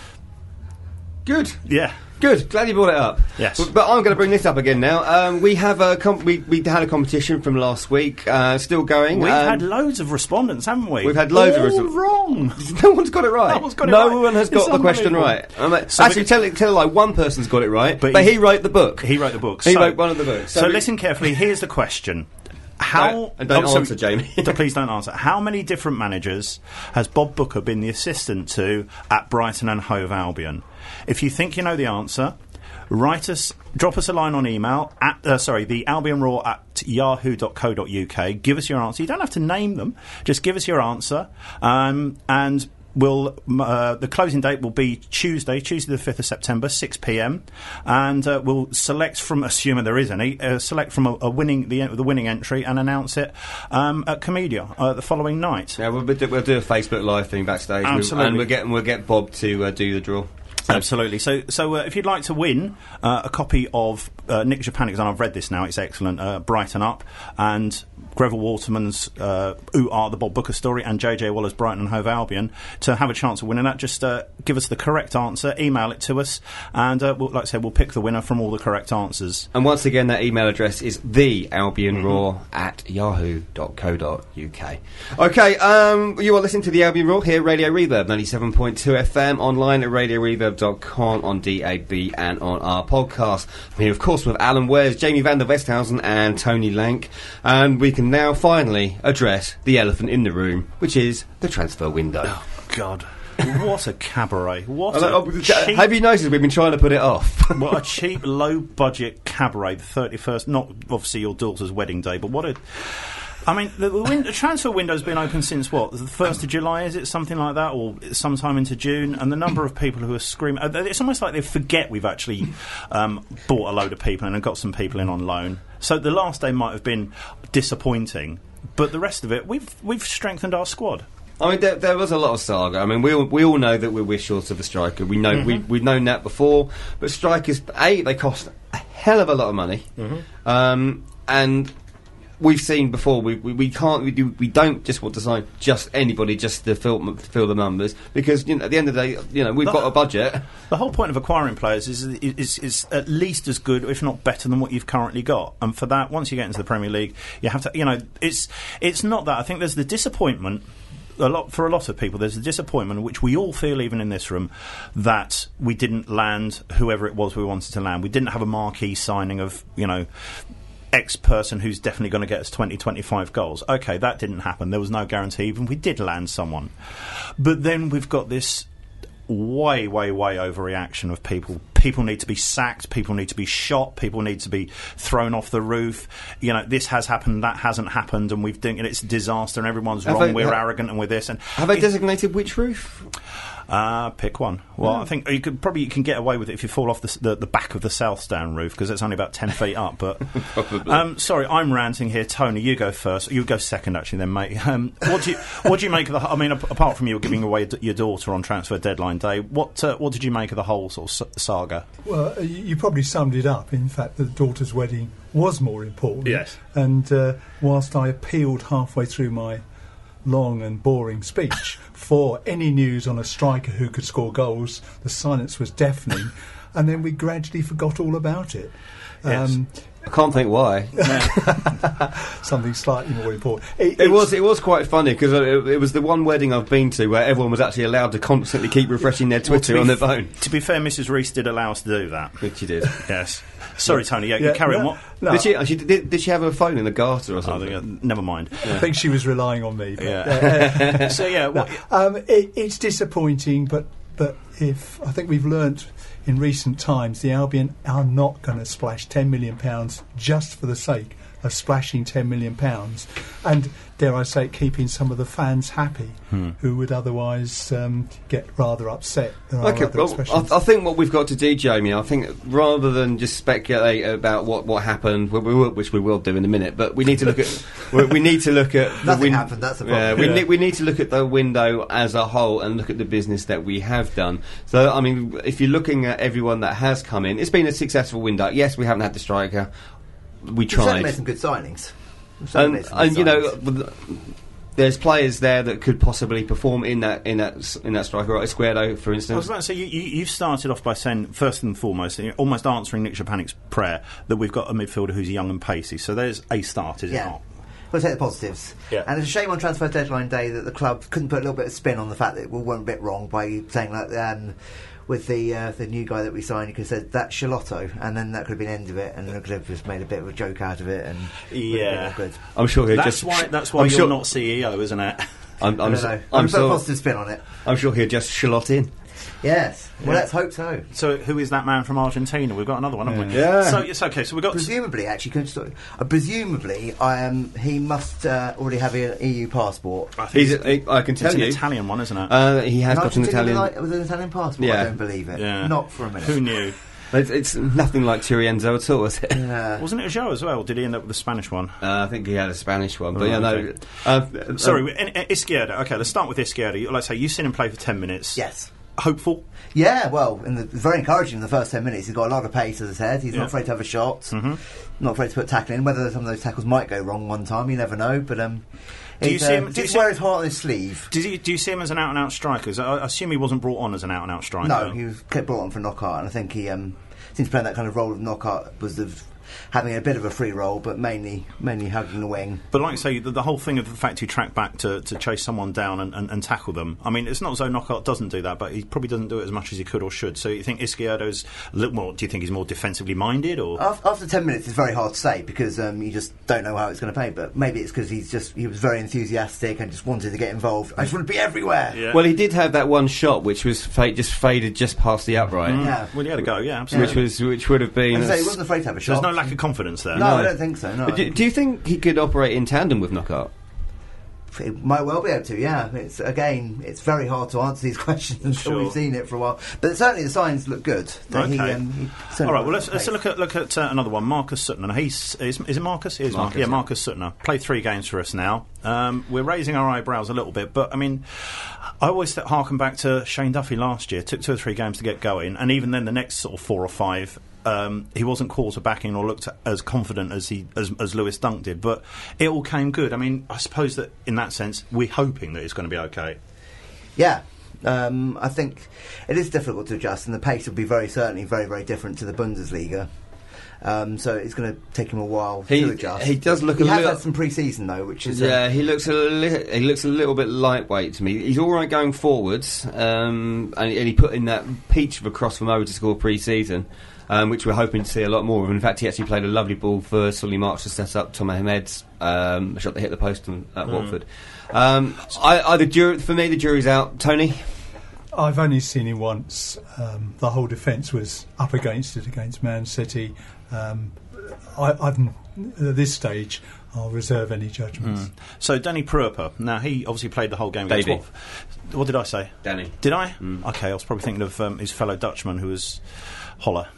Good. Yeah. Good. Glad you brought it up. Yes. But, but I'm going to bring this up again now. Um, we have a com- we we had a competition from last week, uh, still going. We've um, had loads of respondents, haven't we? We've had loads All of respondents. wrong. No one's got it right. No one's got it no right. one has got It's the question right. Um, So actually, we- tell it, tell it like one person's got it right, but, But he, he- wrote the book. He wrote the book. He So- wrote one of the books. So we- listen carefully. Here's the question. How No, and don't oh, so- answer, Jamie. d- please don't answer. How many different managers has Bob Booker been the assistant to at Brighton and Hove Albion? If you think you know the answer, write us, drop us a line on email at uh, sorry, the Albion Roar at yahoo dot co dot uk. Give us your answer. You don't have to name them. Just give us your answer, um, and We'll, uh, the closing date will be Tuesday, Tuesday the fifth of September, six p.m, and uh, we'll select from, assuming there is any, uh, select from a, a winning the, the winning entry and announce it um, at Comedia uh, the following night. Yeah, we'll, we'll do a Facebook Live thing backstage, Absolutely. and we'll get we'll get Bob to uh, do the draw. Absolutely. So, so uh, if you'd like to win uh, a copy of uh, Nick Japanic's, and I've read this now, it's excellent, uh, Brighton Up, and Greville Waterman's uh, Ooh Ah, the Bob Booker story, and J J Waller's Brighton and Hove Albion, to have a chance of winning that, just uh, give us the correct answer, email it to us, and uh, we'll, like I said, we'll pick the winner from all the correct answers. And once again, that email address is the Albion Roar mm-hmm. at yahoo dot co dot uk. Okay, um, you are listening to the Albion Roar here, Radio Reverb, ninety-seven point two F M, online at radio reverb dot com, on D A B, and on our podcast. I'm here, of course, with Alan Wares, Jamie van der Westhausen, and Tony Lank, and we can now finally address the elephant in the room, which is the transfer window. Oh, God. What a cabaret. What uh, a cheap, have you noticed we've been trying to put it off? What a cheap, low-budget cabaret, the thirty-first, not obviously your daughter's wedding day, but what a... I mean, the, the, win- the transfer window's been open since, what, the first of July, is it? Something like that, or sometime into June, and the number of people who are screaming... It's almost like they forget we've actually um, bought a load of people in and got some people in on loan. So the last day might have been disappointing, but the rest of it, we've we've strengthened our squad. I mean, there, there was a lot of saga. I mean, we all, we all know that we're, we're short of a striker. We know mm-hmm. we we've known that before. But strikers, a they cost a hell of a lot of money, mm-hmm. um, and we've seen before. We we, we can't we do we don't just want to sign just anybody just to fill to fill the numbers, because you know, at the end of the day, you know, we've The- got a budget. The whole point of acquiring players is, is is at least as good, if not better, than what you've currently got. And for that, once you get into the Premier League, you have to, you know, it's it's not that. I think there's the disappointment. A lot for a lot of people, there's the disappointment, which we all feel, even in this room, that we didn't land whoever it was we wanted to land. We didn't have a marquee signing of, you know, X person who's definitely going to get us twenty, twenty-five goals. Okay, that didn't happen. There was no guarantee even we did land someone. But then we've got this way, way, way overreaction of people. People need to be sacked. People need to be shot. People need to be thrown off the roof. You know, this has happened, that hasn't happened, and we've done, and it's a disaster, and everyone's Have wrong. they- we're ha- arrogant, and we're this. And Have they it- designated which roof? Uh, pick one. Well, I think you could probably you can get away with it if you fall off the s- the, the back of the South Stand roof, because it's only about ten feet up. But um, sorry, I'm ranting here. Tony, you go first. You go second, actually. Then, mate. Um, what do you what do you make of the? I mean, ap- apart from you giving away d- your daughter on transfer deadline day, what uh, what did you make of the whole sort of s- saga? Well, uh, you you probably summed it up. In fact, the daughter's wedding was more important. Yes. And uh, whilst I appealed halfway through my long and boring speech for any news on a striker who could score goals, the silence was deafening, and then we gradually forgot all about it. Yes. Um, I can't think why. something slightly more important. It, It it's- was it was quite funny, because it, it was the one wedding I've been to where everyone was actually allowed to constantly keep refreshing their Well, to Twitter be on their f- phone, To be fair, Missus Rees did allow us to do that. which she did. Yes. Sorry, Tony. Yeah, Yeah, carry on. no, What? no, Did she? she did, did she have her phone in the garter or Oh, something? the- uh, never mind. I think she was relying on me. But, Yeah. so yeah, what, Um, it, it's disappointing, but but if I think we've learnt in recent times, the Albion are not going to splash ten million pounds just for the sake of splashing ten million pounds, and dare I say, keeping some of the fans happy Hmm. who would otherwise um, get rather upset. There are Okay, other well, expressions. I, I think what we've got to do, Jamie, I think rather than just speculate about what, what happened, we, we will, which we will do in a minute, but we need to look at we, we need to look at the Nothing win- happened, that's the Yeah, problem. we Yeah. need we need to look at the window as a whole and look at the business that we have done. So, I mean, if you're looking at everyone that has come in, it's been a successful window. Yes, we haven't had the striker. We We've certainly tried. made some good signings. We've certainly and, made some good and you know, signings. with- there's players there that could possibly perform in that in that s- in that striker. Right, Esquerdo, for I was instance. about to say, you, you, you've started off by saying, first and foremost, you're almost answering Nick Shapanik's prayer, that we've got a midfielder who's young and pacey. So there's a start, is it Yeah. not? We'll take the positives. Yeah. And it's a shame on transfer deadline day that the club couldn't put a little bit of spin on the fact that we went a bit wrong by saying like um, with the uh, the new guy that we signed, you could have said that's Shalotto, and then that could have been the end of it, and we could have just made a bit of a joke out of it, and Yeah. good. I'm sure he'll That's just. why, that's why I'm you're sure, not C E O, isn't it? I'm, I I'm, don't so- know. I'm, I'm put a so- positive spin on it. I'm sure he'll just shallot in. Yes. Well, Yeah. let's hope so. So who is that man from Argentina? We've got another one, haven't we? Yeah. So it's okay. So we've got... Presumably, actually, can I just, uh, presumably, um, he must uh, already have an E U passport. I think He's, it's, he, I can it's tell an you. Italian one, isn't it? Uh, he has got an Argentina Italian. With, with an Italian passport. Yeah. I don't believe it. Yeah. Not for a minute. Who knew? It's, it's nothing like Turienzo at all, is it? Yeah. Wasn't it a show as well? Did he end up with the Spanish one? Uh, I think he had a Spanish one, but Oh, yeah, no. okay. Uh, uh, Sorry, uh, Izquierdo. Okay, let's start with Izquierdo. You- Let's say you've seen him play for ten minutes. Yes. Hopeful? Yeah, well, in the, very encouraging in the first ten minutes. He's got a lot of pace, as I said. He's Yeah. not afraid to have a shot. Mhm. Not afraid to put tackling in. Whether some of those tackles might go wrong one time, you never know. But um, Do you he's, see uh, him- do you he's see- wear his heart on his sleeve. Does he, do you see him as an out-and-out striker? 'Cause I I assume he wasn't brought on as an out-and-out striker. No, he was kept brought on for knockout, and I think he um, seems playing that kind of role of knockout was of having a bit of a free role, but mainly mainly hugging the wing. But like I say, the, the whole thing of the fact he tracked back to, to chase someone down and, and, and tackle them. I mean, it's not as though Knockout doesn't do that, but he probably doesn't do it as much as he could or should. So you think Izquierdo's a little more? Do you think he's more defensively minded, or? After, after ten minutes, it's very hard to say because um, you just don't know how it's going to play. But maybe it's because he's just he was very enthusiastic and just wanted to get involved. I just want to be everywhere. Yeah. well, he did have that one shot which was fa- just faded just past the upright, Mm. Yeah. Well, he had a go. Yeah, absolutely. which was which would have been. As I say, a he wasn't afraid to have a shot. There's no lack of confidence there. No, No. I don't think so. No, do, do you think he could operate in tandem with Knockout? It might well be able to, yeah. It's again, it's very hard to answer these questions until Sure. we've seen it for a while. But certainly the signs look good. That he, Okay. um, he All certainly right. Well, let's, got let's pace. look at look at uh, another one. Marcus Suttner. He's is, is it Marcus? It is Marcus. Marcus, Yeah, yeah. Marcus Suttner played three games for us now. Um, we're raising our eyebrows a little bit, but I mean, I always th- harken back to Shane Duffy last year. Took two or three games to get going, and even then, the next sort of four or five. um, he wasn't quarterbacking or looked as confident as he as, as Lewis Dunk did. But it all came good. I mean, I suppose that in that sense, we're hoping that it's going to be okay. Yeah. Um, I think it is difficult to adjust, and the pace will be very certainly very, very different to the Bundesliga. Um, so it's going to take him a while he, to adjust. He does look. He a has little, had some pre-season though, which is yeah. Uh, he looks a li- he looks a little bit lightweight to me. He's all right going forwards, um, and, and he put in that peach of a cross from over to score pre-season, um, which we're hoping to see a lot more of. In fact, he actually played a lovely ball for Sully March to set up Tom Ahmed's um, shot that hit the post on, at mm. Watford. Um, I, I, the jury, for me, the jury's out. Tony. I've only seen him once. Um, the whole defence was up against it against Man City. Um, I, I've, at this stage, I'll reserve any judgments. Mm. So, Danny Pruiper. Now, he obviously played the whole game against Davey. Watford. What did I say? Danny. Did I? Mm. Okay, I was probably thinking of um, his fellow Dutchman who was Holler.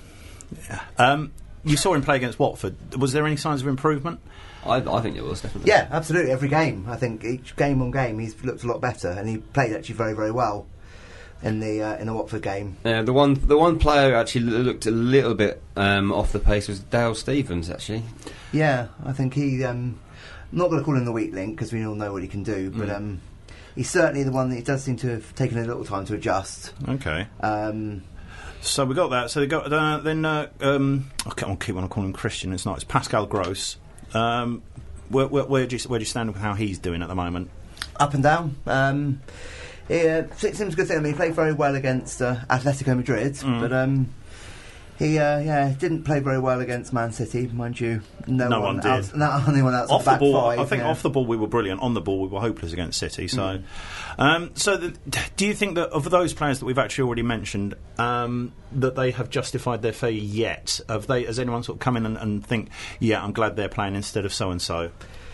Yeah. Um, you saw him play against Watford. Was there any signs of improvement? I, I think it was, definitely. Yeah, absolutely. Every game. I think each game on game he's looked a lot better, and he played actually very, very well in the uh, in the Watford game. Yeah, the one the one player who actually looked a little bit um, off the pace was Dale Stephens, actually. Yeah, I think he. Um, not going to call him the weak link because we all know what he can do, but Mm. um, he's certainly the one that he does seem to have taken a little time to adjust. Okay. Um, So we got that. So they got uh, then. Uh, um, I can't keep on calling him Christian. It's not. It's Pascal Gross. Um, where, where, where do you where do you stand with how he's doing at the moment? Up and down. Um, yeah, it seems a good thing. I mean, he played very well against uh, Atletico Madrid, Mm. but um, he uh, yeah didn't play very well against Man City, mind you. No, No one, one did. Else, not anyone else. Off the back the ball, five, I think yeah. off the ball we were brilliant. On the ball we were hopeless against City. So, Mm. um, so the, do you think that of those players that we've actually already mentioned, um, that they have justified their fee yet? Have they? Has anyone sort of come in and, and think, yeah, I'm glad they're playing instead of so and so?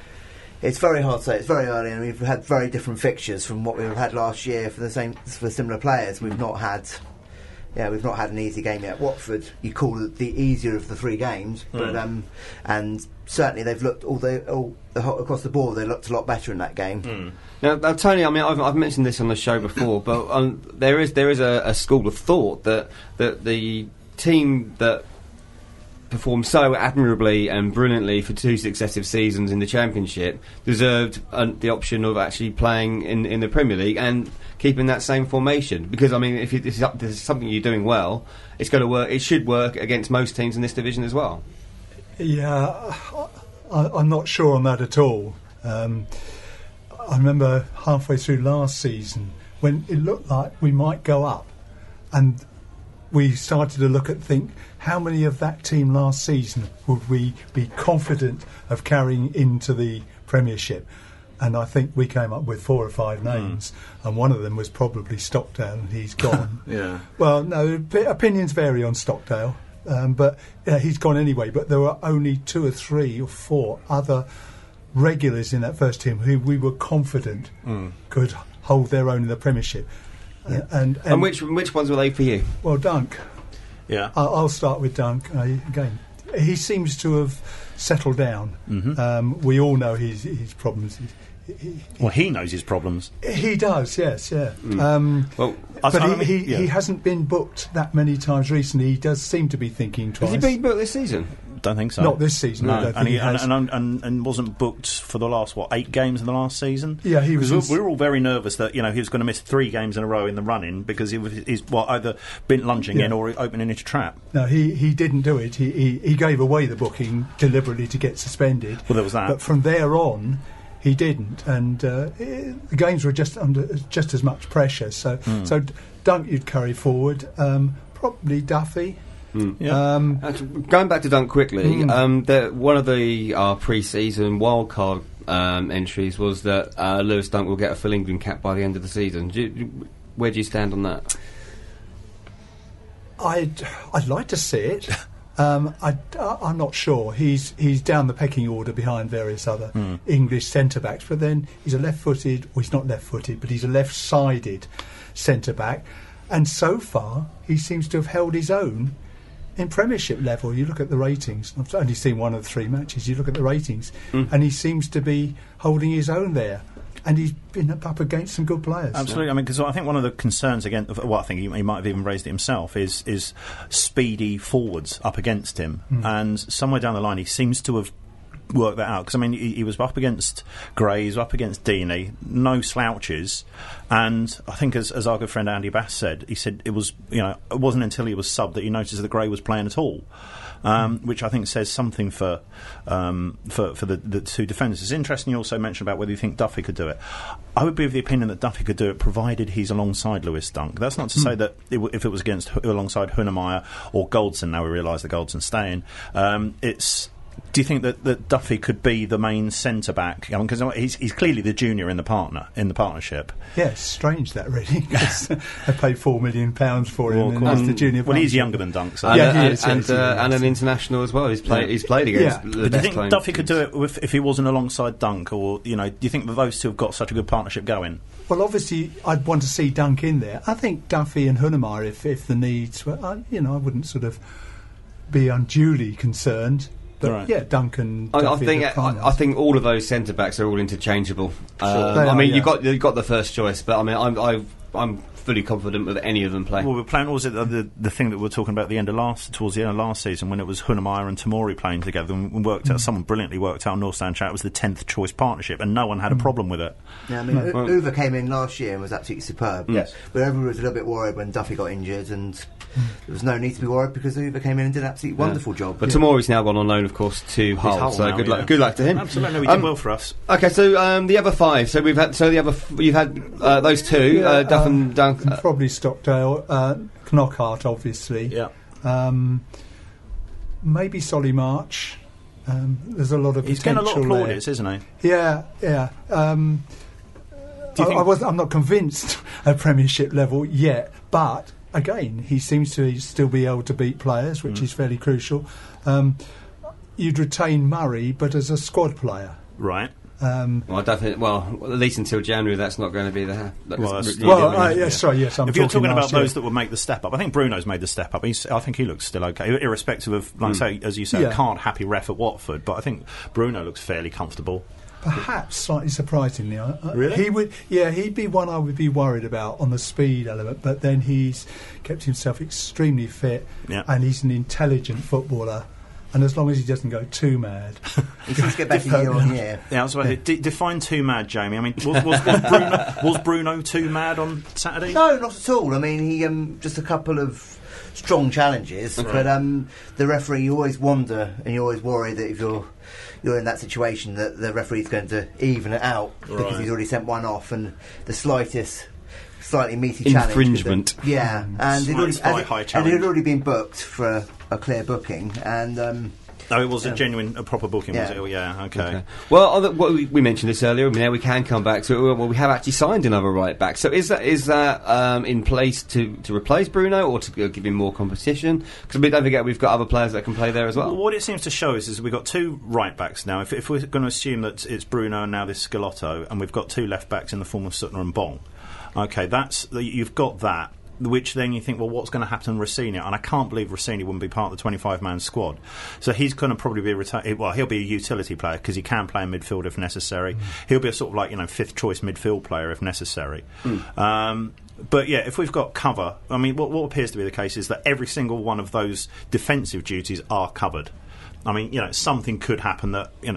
It's very hard to say. It's very early, and we've had very different fixtures from what we've had last year for the same for similar players. We've not had, yeah, we've not had an easy game yet. Watford, you call it the easier of the three games, but Mm. um, and certainly they've looked all the all the, whole- across the board. They looked a lot better in that game. Mm. Now, now, Tony, I mean, I've, I've mentioned this on the show before, but um, there is there is a, a school of thought that that the team that performed so admirably and brilliantly for two successive seasons in the Championship deserved uh, the option of actually playing in, in the Premier League and keeping that same formation. Because I mean, if it, this, is, this is something you're doing well, it's going to work. It should work against most teams in this division as well. Yeah, I, I'm not sure on that at all. Um, I remember halfway through last season when it looked like we might go up, and we started to look at think how many of that team last season would we be confident of carrying into the Premiership. And I think we came up with four or five names, mm. and one of them was probably Stockdale, and he's gone. Yeah. Well, no, p- opinions vary on Stockdale, um, but yeah, he's gone anyway. But there were only two or three or four other regulars in that first team who we were confident Mm. could hold their own in the Premiership. Yeah. Uh, and, and, And which which ones were they for you? well, Dunk. Yeah. I'll, I'll start with Dunk uh, again. He seems to have settled down. Mhm. Um, we all know his his problems. He, he, Well, he knows his problems. he does, yes, yeah. Mm. Um, Well, I- but I he, mean, he, yeah. he hasn't been booked that many times recently. He does seem to be thinking twice. has he been booked this season? Don't think so. Not this season. I No, don't think and, he, he and, has. and, and, and wasn't booked for the last what eight games in the last season. Yeah, he was Because in- we were all very nervous that you know he was going to miss three games in a row in the running because he was he's well either been lunging Yeah. in or opening into trap. No, he, he didn't do it. He, he he gave away the booking deliberately to get suspended. Well, there was that. But from there on, he didn't, and uh, eh, the games were just under just as much pressure. So Mm. so Dunk you'd carry forward, um, probably Duffy. Mm. Yeah. Um, Uh, t- going back to Dunk quickly, Mm. um, the, one of the uh, pre-season wildcard um, entries was that uh, Lewis Dunk will get a full England cap by the end of the season. Do you, where do you stand on that? I'd I'd like to see it. Um, I, I'm not sure. He's he's down the pecking order behind various other Mm. English centre backs, but then he's a left-footed. Well, he's not left-footed, but he's a left-sided centre back, and so far he seems to have held his own in Premiership level. You look at the ratings. I've only seen one of the three matches. You look at the ratings, Mm. and he seems to be holding his own there. and he's been up against some good players. Absolutely. I mean, because I think one of the concerns again, well, I think he, he might have even raised it himself, is is speedy forwards up against him, mm. and somewhere down the line he seems to have worked that out. Because I mean, he, he was up against Gray, he was up against Deeney, no slouches, and I think as, as our good friend Andy Bass said, he said it was, you know, it wasn't until he was subbed that he noticed that Gray was playing at all. Um, which I think says something for um, for, for the, the two defenders. It's interesting you also mentioned about whether you think Duffy could do it. I would be of the opinion that Duffy could do it provided he's alongside Lewis Dunk. That's not to mm. say that it w- if it was against alongside Hunemeyer or Goldson, now we realise that Goldson's staying, um, it's... Do you think that, that Duffy could be the main centre back? Because I mean, he's, he's clearly the junior in the partner in the partnership. Yeah, it's strange that really. Cause they paid four million pounds for him, well, and he's the junior. Well, he's younger than Dunk, so and, yeah, uh, he and, is, and, yeah, uh, he and is. an international as well. He's played. Yeah. He's played against. Yeah. The but do you think Duffy teams. could do it with, if he wasn't alongside Dunk, or you know, do you think that those two have got such a good partnership going? Well, obviously, I'd want to see Dunk in there. I think Duffy and Hunemeyer, if if the needs were, I, you know, I wouldn't sort of be unduly concerned. But right. yeah, Duncan. I, I think I, I think all of those centre backs are all interchangeable. Sure. Um, They I are, mean, yeah. you got you got the first choice, but I mean, I'm I've, I'm fully confident with any of them playing. Well, we're playing. What was it the, the the thing that we were talking about at the end of last towards the end of last season when it was Hunemeyer and Tamori playing together and we worked mm. out. Someone brilliantly worked out North Stand Chat it was the tenth choice partnership, and no one had a problem with it. Yeah, I mean, No. U- Well- Uwe came in last year and was absolutely superb. Yes. But everyone was a little bit worried when Duffy got injured, and there was no need to be worried because Uwe came in and did an absolutely Yeah. wonderful job. But yeah. Tamori's now gone on loan, of course, to Hull. Hull So now, good yeah. luck. Good luck to him. Absolutely, we Um, did well for us. Okay, so um, the other five. So we've had. So the other. F- you've had uh, those two. Yeah, uh, Duff um, and Dunk. and Uh, probably Stockdale, uh, Knockhart, obviously. Yeah. Um, maybe Solly March. Um, there's a lot of He's getting a lot of potential there. plaudits, isn't he? Yeah, yeah. Um, Do you I, think- I was, I'm not convinced at Premiership level yet, but again, he seems to still be able to beat players, which Mm. is fairly crucial. Um, you'd retain Murray, but as a squad player. Right. Um, well, I don't think. Well, at least until January, that's not going to be the. Ha- that's Well, that's- really well, the- uh, yeah, sorry, yes, I'm if you're talking about last year. those that would make the step up, I think Bruno's made the step up. He's, I think he looks still okay, irrespective of, like Mm. say, as you say, Yeah. a can't happy ref at Watford. But I think Bruno looks fairly comfortable. Perhaps slightly surprisingly, I- I- Really? he would. Yeah, he'd be one I would be worried about on the speed element. But then he's kept himself extremely fit, Yeah. and he's an intelligent footballer. And as long as he doesn't go too mad, He seems to get better year on year. Yeah, I was about to de- define too mad, Jamie. I mean, was, was, was, Bruno, was Bruno too mad on Saturday? No, not at all. I mean, he um, just a couple of strong challenges, Right. but um, the referee, you always wonder and you always worry that if you're you're in that situation that the referee's going to even it out because Right. he's already sent one off, and the slightest slightly meaty challenge Infringement. could- yeah, and it Slight- already, slight and it- high and it challenge. had already been booked for a, a clear booking, and um, No, it was a Yeah. genuine, a proper booking, was Yeah. it? Oh, yeah, okay. Okay. Well, other, well, we, we mentioned this earlier. Now we can come back to it. Well, we have actually signed another right back. So is that is that um, in place to, to replace Bruno or to uh, give him more competition? Because don't forget we've got other players that can play there as well. Well, what it seems to show is, is we've got two right backs now. If, if we're going to assume that it's Bruno and now this Scalotto, and we've got two left backs in the form of Suttner and Bong, okay, that's you've got that. Which then you think, well, what's going to happen to Rossini? And I can't believe Rossini wouldn't be part of the twenty-five man squad. So he's going to probably be a reti- well, he'll be a utility player because he can play in midfield if necessary. Mm. He'll be a sort of like you know fifth choice midfield player if necessary. Mm. Um, but yeah, if we've got cover, I mean, what, what appears to be the case is that every single one of those defensive duties are covered. I mean, you know, something could happen that you know.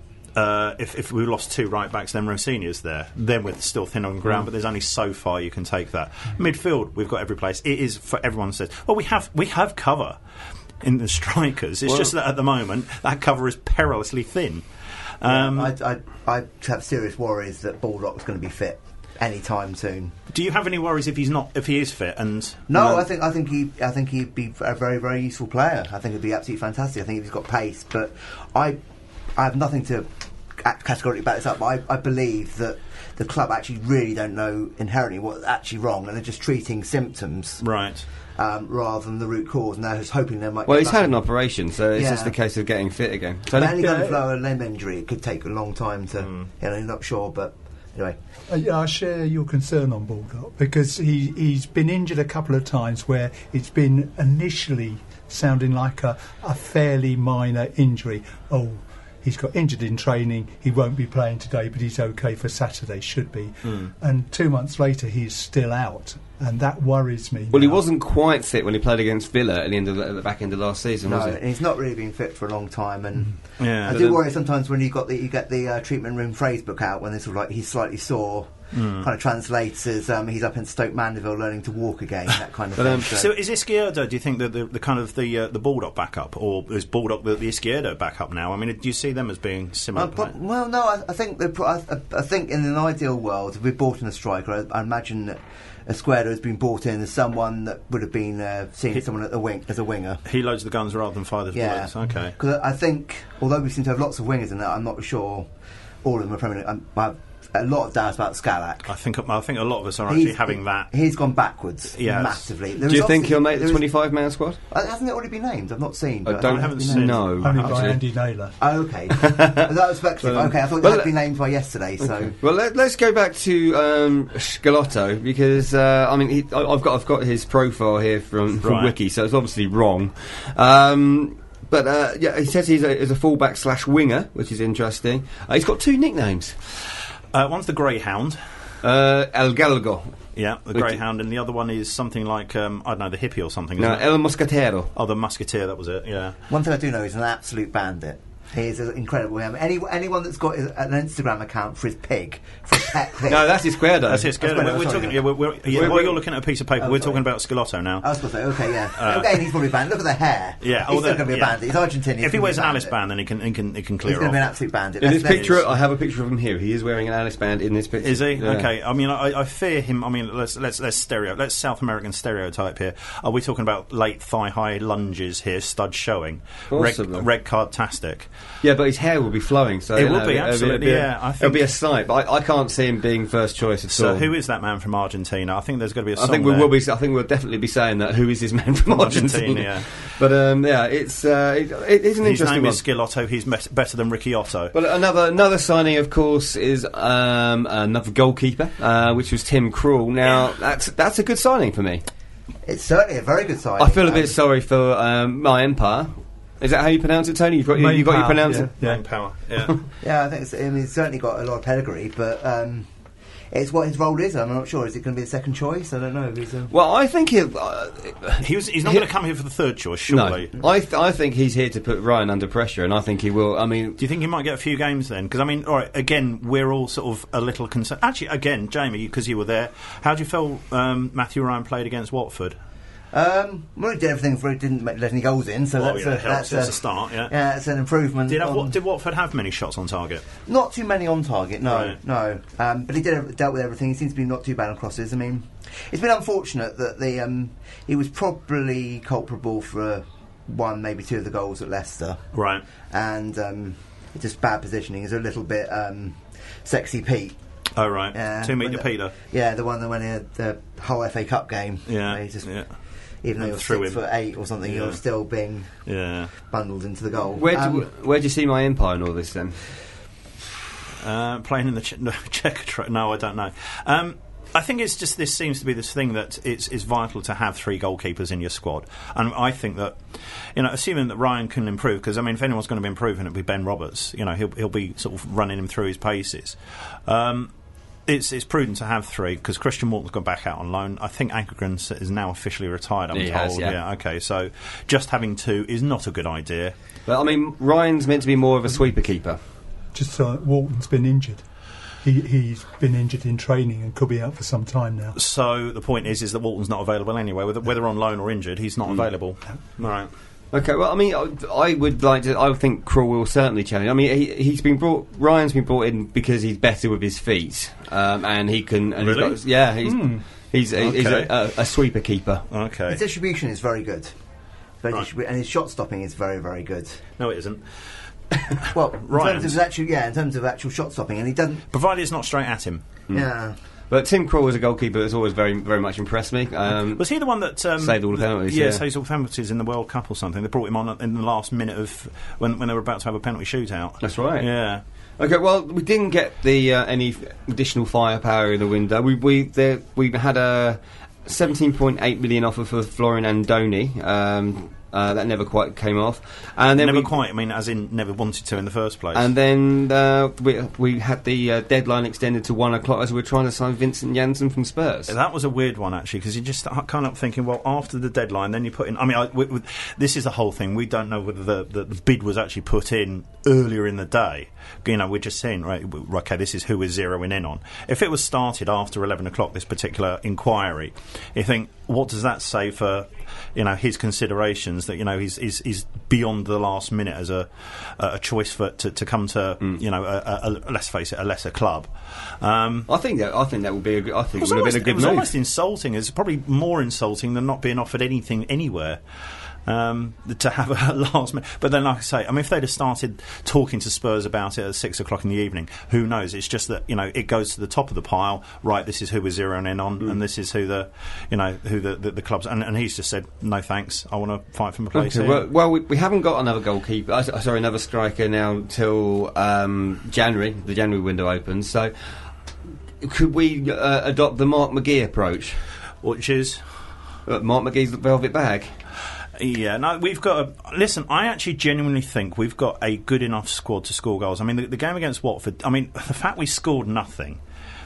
Uh, if, if we lost two right backs, then Rossini is there. Then we're still thin on ground, mm. but there's only so far you can take that. Midfield, we've got every place. It is for everyone says. Well, we have we have cover in the strikers. It's well, just that at the moment that cover is perilously thin. Um, I, I, I have serious worries that Baldock's going to be fit any time soon. do you have any worries if he's not if he is fit? And No, you know, I think I think he I think he'd be a very very useful player. I think he'd be absolutely fantastic. I think he's got pace, but I I have nothing to categorically back this up. But I, I believe that the club actually really don't know inherently what's actually wrong, and they're just treating symptoms right. um, rather than the root cause. And they're just hoping they might. Well, get he's back. had an operation, so it's Yeah. just a case of getting fit again. So But any Yeah. kind of lower limb injury, it could take a long time to. Mm. You know, not sure, but anyway. Uh, yeah, I share your concern on Baldock because he, he's been injured a couple of times where it's been initially sounding like a, a fairly minor injury. Oh, he's got injured in training, he won't be playing today, but he's okay for Saturday, should be. Mm. And two months later, he's still out, and that worries me. Well, he now. wasn't quite fit when he played against Villa at the end of the, at the back end of last season, No, was he? and he's not really been fit for a long time, and Yeah. I But do then- worry sometimes when you got the you get the uh, treatment room phrase book out when it's sort of like he's slightly sore, Mm. kind of translates as um, he's up in Stoke Mandeville learning to walk again, that kind of But, thing. um, So is Izquierdo, do you think that the, the kind of the uh, the Baldock backup, or is Baldock the, the Izquierdo backup now? I mean, do you see them as being similar? Uh, but- well, no, I, I think the, pro- I, I think in an ideal world, if we bought in a striker, I, I imagine that Esquerdo has been brought in as someone that would have been uh, seen He- as someone at the wing as a winger. He loads the guns rather than fires the Yeah. bullets. Okay. Because I think, although we seem to have lots of wingers in that, I'm not sure all of them are Premier League. I have a lot of doubts about Scalac. I think I think a lot of us are actually having that. He's gone backwards Yes. massively. There Do you is think obviously- he'll make the there is- twenty-five man squad? Uh, hasn't it already been named? I've not seen. I but don't it haven't has been seen. named. know. Only by actually. Andy Naylor. Oh, okay. that was speculative. Um, okay, I thought well, it had been named by yesterday. So Okay. Well, let, let's go back to um, Scalotto because uh, I mean he, I, I've got I've got his profile here from, from Right. Wiki, so it's obviously wrong. Um, but uh, yeah, he says he's a, he's a fullback slash winger, which is interesting. Uh, he's got two nicknames: Uh, one's the Greyhound. uh, El Galgo, Yeah, the Which- Greyhound, and the other one is something like um, I don't know, the Hippie or something. no, Isn't it? El Mosquetero. Oh, the Musketeer. That was it. Yeah. one thing I do know is an absolute bandit. He's an incredible. I mean, any, anyone that's got his, an Instagram account for his pig, for his pet pig. No, that's Izquierdo. That's it. That's We're, better, we're sorry, talking. yeah. Yeah, we're, we're, yeah, We're- while we're- you're looking at a piece of paper, Oh, we're sorry. talking about Scalotto now. I was going to say, okay, yeah. Uh, Again, he's probably banned. Look at the hair. Yeah, he's oh, still the- going to be a yeah. bandit. He's Argentinian. If he wears an Alice band, then he can he can he can he's clear going to be an off. absolute bandit. In this That's- picture, I have a picture of him here. He is wearing an Alice band in this picture. Is he? Yeah. Okay. I mean, I, I fear him. I mean, let's let's let's stereo. Let's South American stereotype here. Are we talking about late thigh high lunges here, stud showing, red, Possibly. red card tastic? Yeah, but his hair will be flowing, so It you will know, be, it'll absolutely, it'll yeah, I it'll be think- a sight, but I, I can't see him being first choice at So all. who is that man from Argentina? I think there's going to be a I song think we there. will be. I think we'll definitely be saying that. Who is this man from, From Argentina? Argentina, yeah. But um, yeah, it's uh, it, it is an His interesting name one. is Scalotto. He's met, better than Ricky Otto. Well, another another signing, of course, is um, another goalkeeper, uh, which was Tim Krul. Now that's that's a good signing for me. It's certainly a very good sign. I feel a bit sorry for um, my Empire. Is that how you pronounce it, Tony? You've got, you, Main you've got your power, pronounce yeah. it. Main power. Yeah. Yeah, I think it's, I mean, he's certainly got a lot of pedigree, but um, it's what his role is. I'm not sure. Is it going to be a second choice? I don't know. He's a, Well, I think he'll. Uh, he was, he's not He- going to come here for the third choice, surely. no, I th- I think he's here to put Ryan under pressure, and I think he will. I mean, Do you think he might get a few games then? Because I mean, all right, again, we're all sort of a little concerned. Actually, again, Jamie, because you were there, how do you feel um, Matthew Ryan played against Watford? um, well, he did everything for he didn't make, let any goals in, so Oh, that's, yeah, a, it helps. that's, It's a, a start, yeah. yeah, that's an improvement. Did, have, on- what, did Watford have many shots on target? Not too many on target, no, Right. no. Um, but he did ev- dealt with everything. He seems to be not too bad on crosses. I mean, it's been unfortunate that the um, he was probably culpable for uh, one, maybe two of the goals at Leicester, Right. and um, just bad positioning. Is a little bit um, sexy Pete. Oh, right. Yeah, Two meter but- Peter. Yeah, the one that when he had the whole F A Cup game. Yeah. where he just, yeah. even though And you're threw six him. foot eight or something, Yeah. you're still being Yeah. bundled into the goal. where do, Um, where do you see my Empire in all this then? Uh, playing in the ch- no, checker tra- No, I don't know. Um, I think it's just this seems to be this thing that it's, it's vital to have three goalkeepers in your squad, and I think that, you know, assuming that Ryan can improve, because I mean, if anyone's going to be improving, it'll be Ben Roberts. You know, he'll he'll be sort of running him through his paces. Um, It's it's prudent to have three because Christian Walton's gone back out on loan. I think Ankergren is now officially retired. I'm He told. has, yeah. Okay. So just having two is not a good idea. But I mean, Ryan's meant to be more of a sweeper keeper. Just so Walton's been injured. He, he's been injured in training and could be out for some time now. So the point is, is that Walton's not available anyway. Whether, whether on loan or injured, he's not available. Right. Okay, well, I mean, I, I would like to. I think Krul will certainly challenge. I mean, he, he's been brought. Ryan's been brought in because he's better with his feet, um, and he can. And Really? he's got, yeah, he's Mm. he's, a, he's Okay. a, a, a sweeper keeper. Okay. His distribution is very good. Very Right. distribu- and his shot stopping is very, very good. No, it isn't. Well, in Ryan's. terms of actual, yeah, in terms of actual shot stopping, and he doesn't. Provided it's not straight at him. Yeah, But Tim Krul was a goalkeeper that's always very very much impressed me. Um, Was he the one that um, Saved all the penalties, Yeah, yeah. saved all the penalties in the World Cup or something. They brought him on in the last minute of when when they were about to have a penalty shootout. that's right. Yeah. Okay, well, we didn't get the uh, any f- additional firepower in the window. We we there, we had a seventeen point eight million offer for Florian Andoni. Um, Uh, that never quite came off. And then never we, quite, I mean, as in never wanted to in the first place. And then uh, we, we had the uh, deadline extended to one o'clock as we were trying to sign Vincent Janssen from Spurs. That was a weird one, actually, because you just kind of thinking, well, after the deadline, then you put in... I mean, I, we, we, this is the whole thing. We don't know whether the, the, the bid was actually put in earlier in the day. You know, we're just saying, right, okay, this is who we're zeroing in on. If it was started after eleven o'clock, this particular inquiry, you think, what does that say for, you know, his considerations that, you know, he's, he's, he's beyond the last minute as a a choice for to, to come to, mm. you know, a, a, a, let's face it, a lesser club. Um, I think that I think that would be a good, I think it, it would almost, have been a good it was move. almost insulting. It's probably more insulting than not being offered anything anywhere. Um, to have a last minute, but then, like I say, I mean, if they'd have started talking to Spurs about it at six o'clock in the evening, who knows? It's just that, you know, it goes to the top of the pile. Right, this is who we're zeroing in on, mm. and this is who the, you know, who the the, the clubs. And, and he's just said, no thanks, I want to fight for my place. Okay, here. well, well we, we haven't got another goalkeeper. Uh, sorry, another striker now till um, January. The January window opens. So, could we uh, adopt the Mark McGee approach, which is uh, Mark McGee's velvet bag? Yeah, no, we've got a... Listen, I actually genuinely think we've got a good enough squad to score goals. I mean, the, the game against Watford, I mean, the fact we scored nothing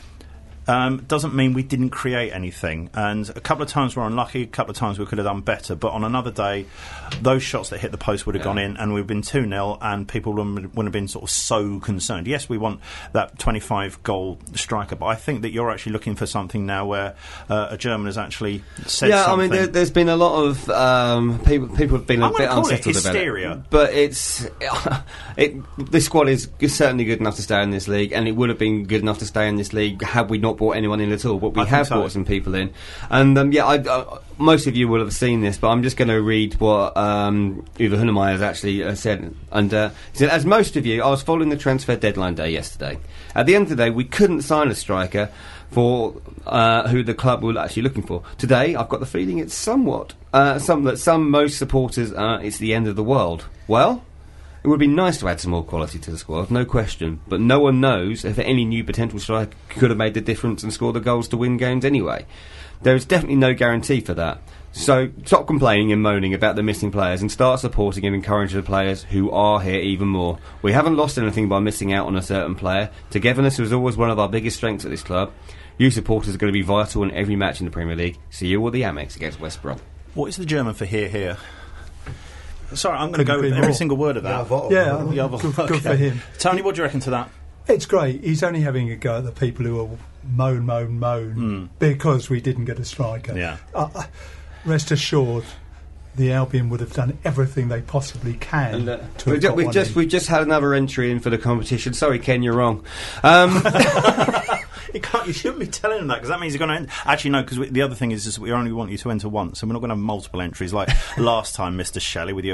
um, doesn't mean we didn't create anything. And a couple of times we're unlucky, a couple of times we could have done better. But on another day, those shots that hit the post would have yeah. gone in, and we've been two nil, and people wouldn't, wouldn't have been sort of so concerned. Yes, we want that twenty-five goal striker, but I think that you're actually looking for something now where uh, a German has actually said yeah, something. I mean, there, there's been a lot of um, people. People have been a I'm bit call unsettled it hysteria. about it. But it's it. This squad is certainly good enough to stay in this league, and it would have been good enough to stay in this league had we not brought anyone in at all. But we I have so. brought some people in, and um, yeah, I, uh, most of you will have seen this, but I'm just going to read what um, Uwe Hunemeyer has actually uh, said. And uh, he said, as most of you, I was following the transfer deadline day yesterday. At the end of the day, we couldn't sign a striker for uh, who the club were actually looking for. Today, I've got the feeling it's somewhat uh, some that some most supporters uh, it's the end of the world. Well, it would be nice to add some more quality to the squad, no question, but no one knows if any new potential striker could have made the difference and scored the goals to win games anyway. There is definitely no guarantee for that. So stop complaining and moaning about the missing players and start supporting and encouraging the players who are here even more. We haven't lost anything by missing out on a certain player. Togetherness was always one of our biggest strengths at this club. You supporters are going to be vital in every match in the Premier League. See you all the Amex against West Brom. What is the German for here, here? Sorry, I'm going to go with every single word of that. Yeah, yeah, good, okay. good for him. Tony, what do you reckon to that? It's great. He's only having a go at the people who are moan, moan, moan mm. because we didn't get a striker. Yeah. Uh, rest assured, the Albion would have done everything they possibly can. And, uh, to we've, ju- we've just in. we've just had another entry in for the competition. Sorry, Ken, you're wrong. Um, You, can't, you shouldn't be telling them that because that means you're going to... Actually, no, because the other thing is, is we only want you to enter once, so we're not going to have multiple entries like last time, Mister Shelley, with your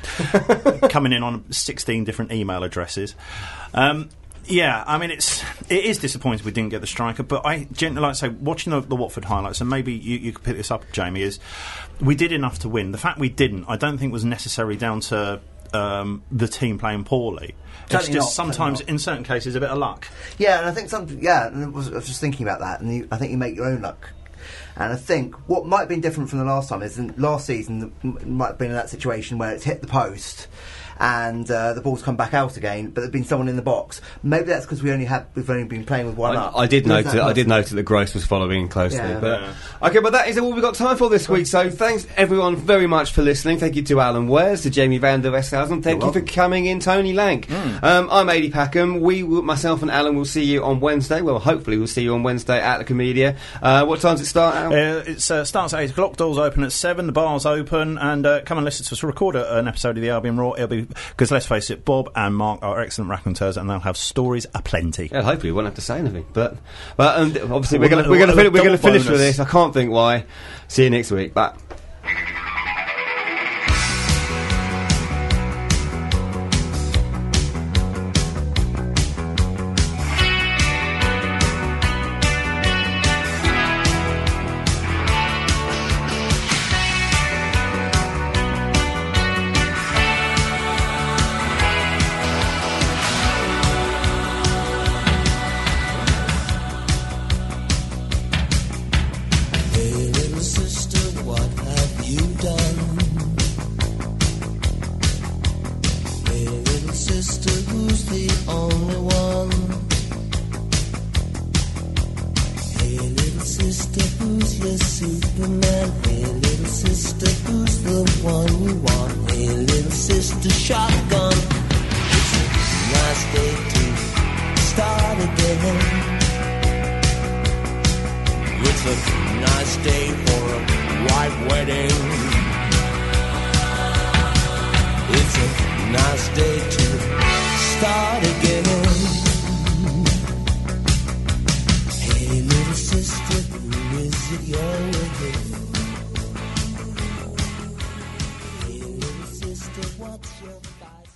coming in on sixteen different email addresses. Um, yeah, I mean, it's it is disappointing we didn't get the striker, but I generally like to say, watching the, the Watford highlights, and maybe you, you could pick this up, Jamie, is we did enough to win. The fact we didn't, I don't think was necessarily down to um, the team playing poorly. It's just not, sometimes, in certain cases, a bit of luck. Yeah, and I think some. Yeah, and I was, I was just thinking about that, and you, I think you make your own luck. And I think what might have been different from the last time is in last season the, might have been in that situation where it's hit the post and uh, the ball's come back out again, but there's been someone in the box. Maybe that's because we only had we've only been playing with one I, up. I did note I did note that Gross was following closely. Yeah. But yeah. okay, but that is all we've got time for this week. So thanks everyone very much for listening. Thank you to Alan Wares, to Jamie van der Westhausen. Thank You're you welcome. for coming in, Tony Lank. Mm. Um, I'm Adi Packham. We, will, myself and Alan, will see you on Wednesday. Well, hopefully we'll see you on Wednesday at the Comedia. Uh, what time does it start, Alan? Uh, it uh, starts at eight o'clock. Doors open at seven. The bar's open, and uh, come and listen to us record a, an episode of the Albion Raw. It'll be because let's face it, Bob and Mark are excellent raconteurs, and they'll have stories aplenty. Yeah, hopefully we won't have to say anything. But, but um, obviously we're going to we're going to fin- we're going to finish with this. I can't think why. See you next week. Bye. Sister, what sister, who's your Superman? Hey, little sister, who's the one you want? Hey, little sister, shotgun. It's a nice day to start again. It's a nice day for a white wedding. It's a nice day to start again. Hey, little sister, who is it you're with? Hey, little sister, what's your vice?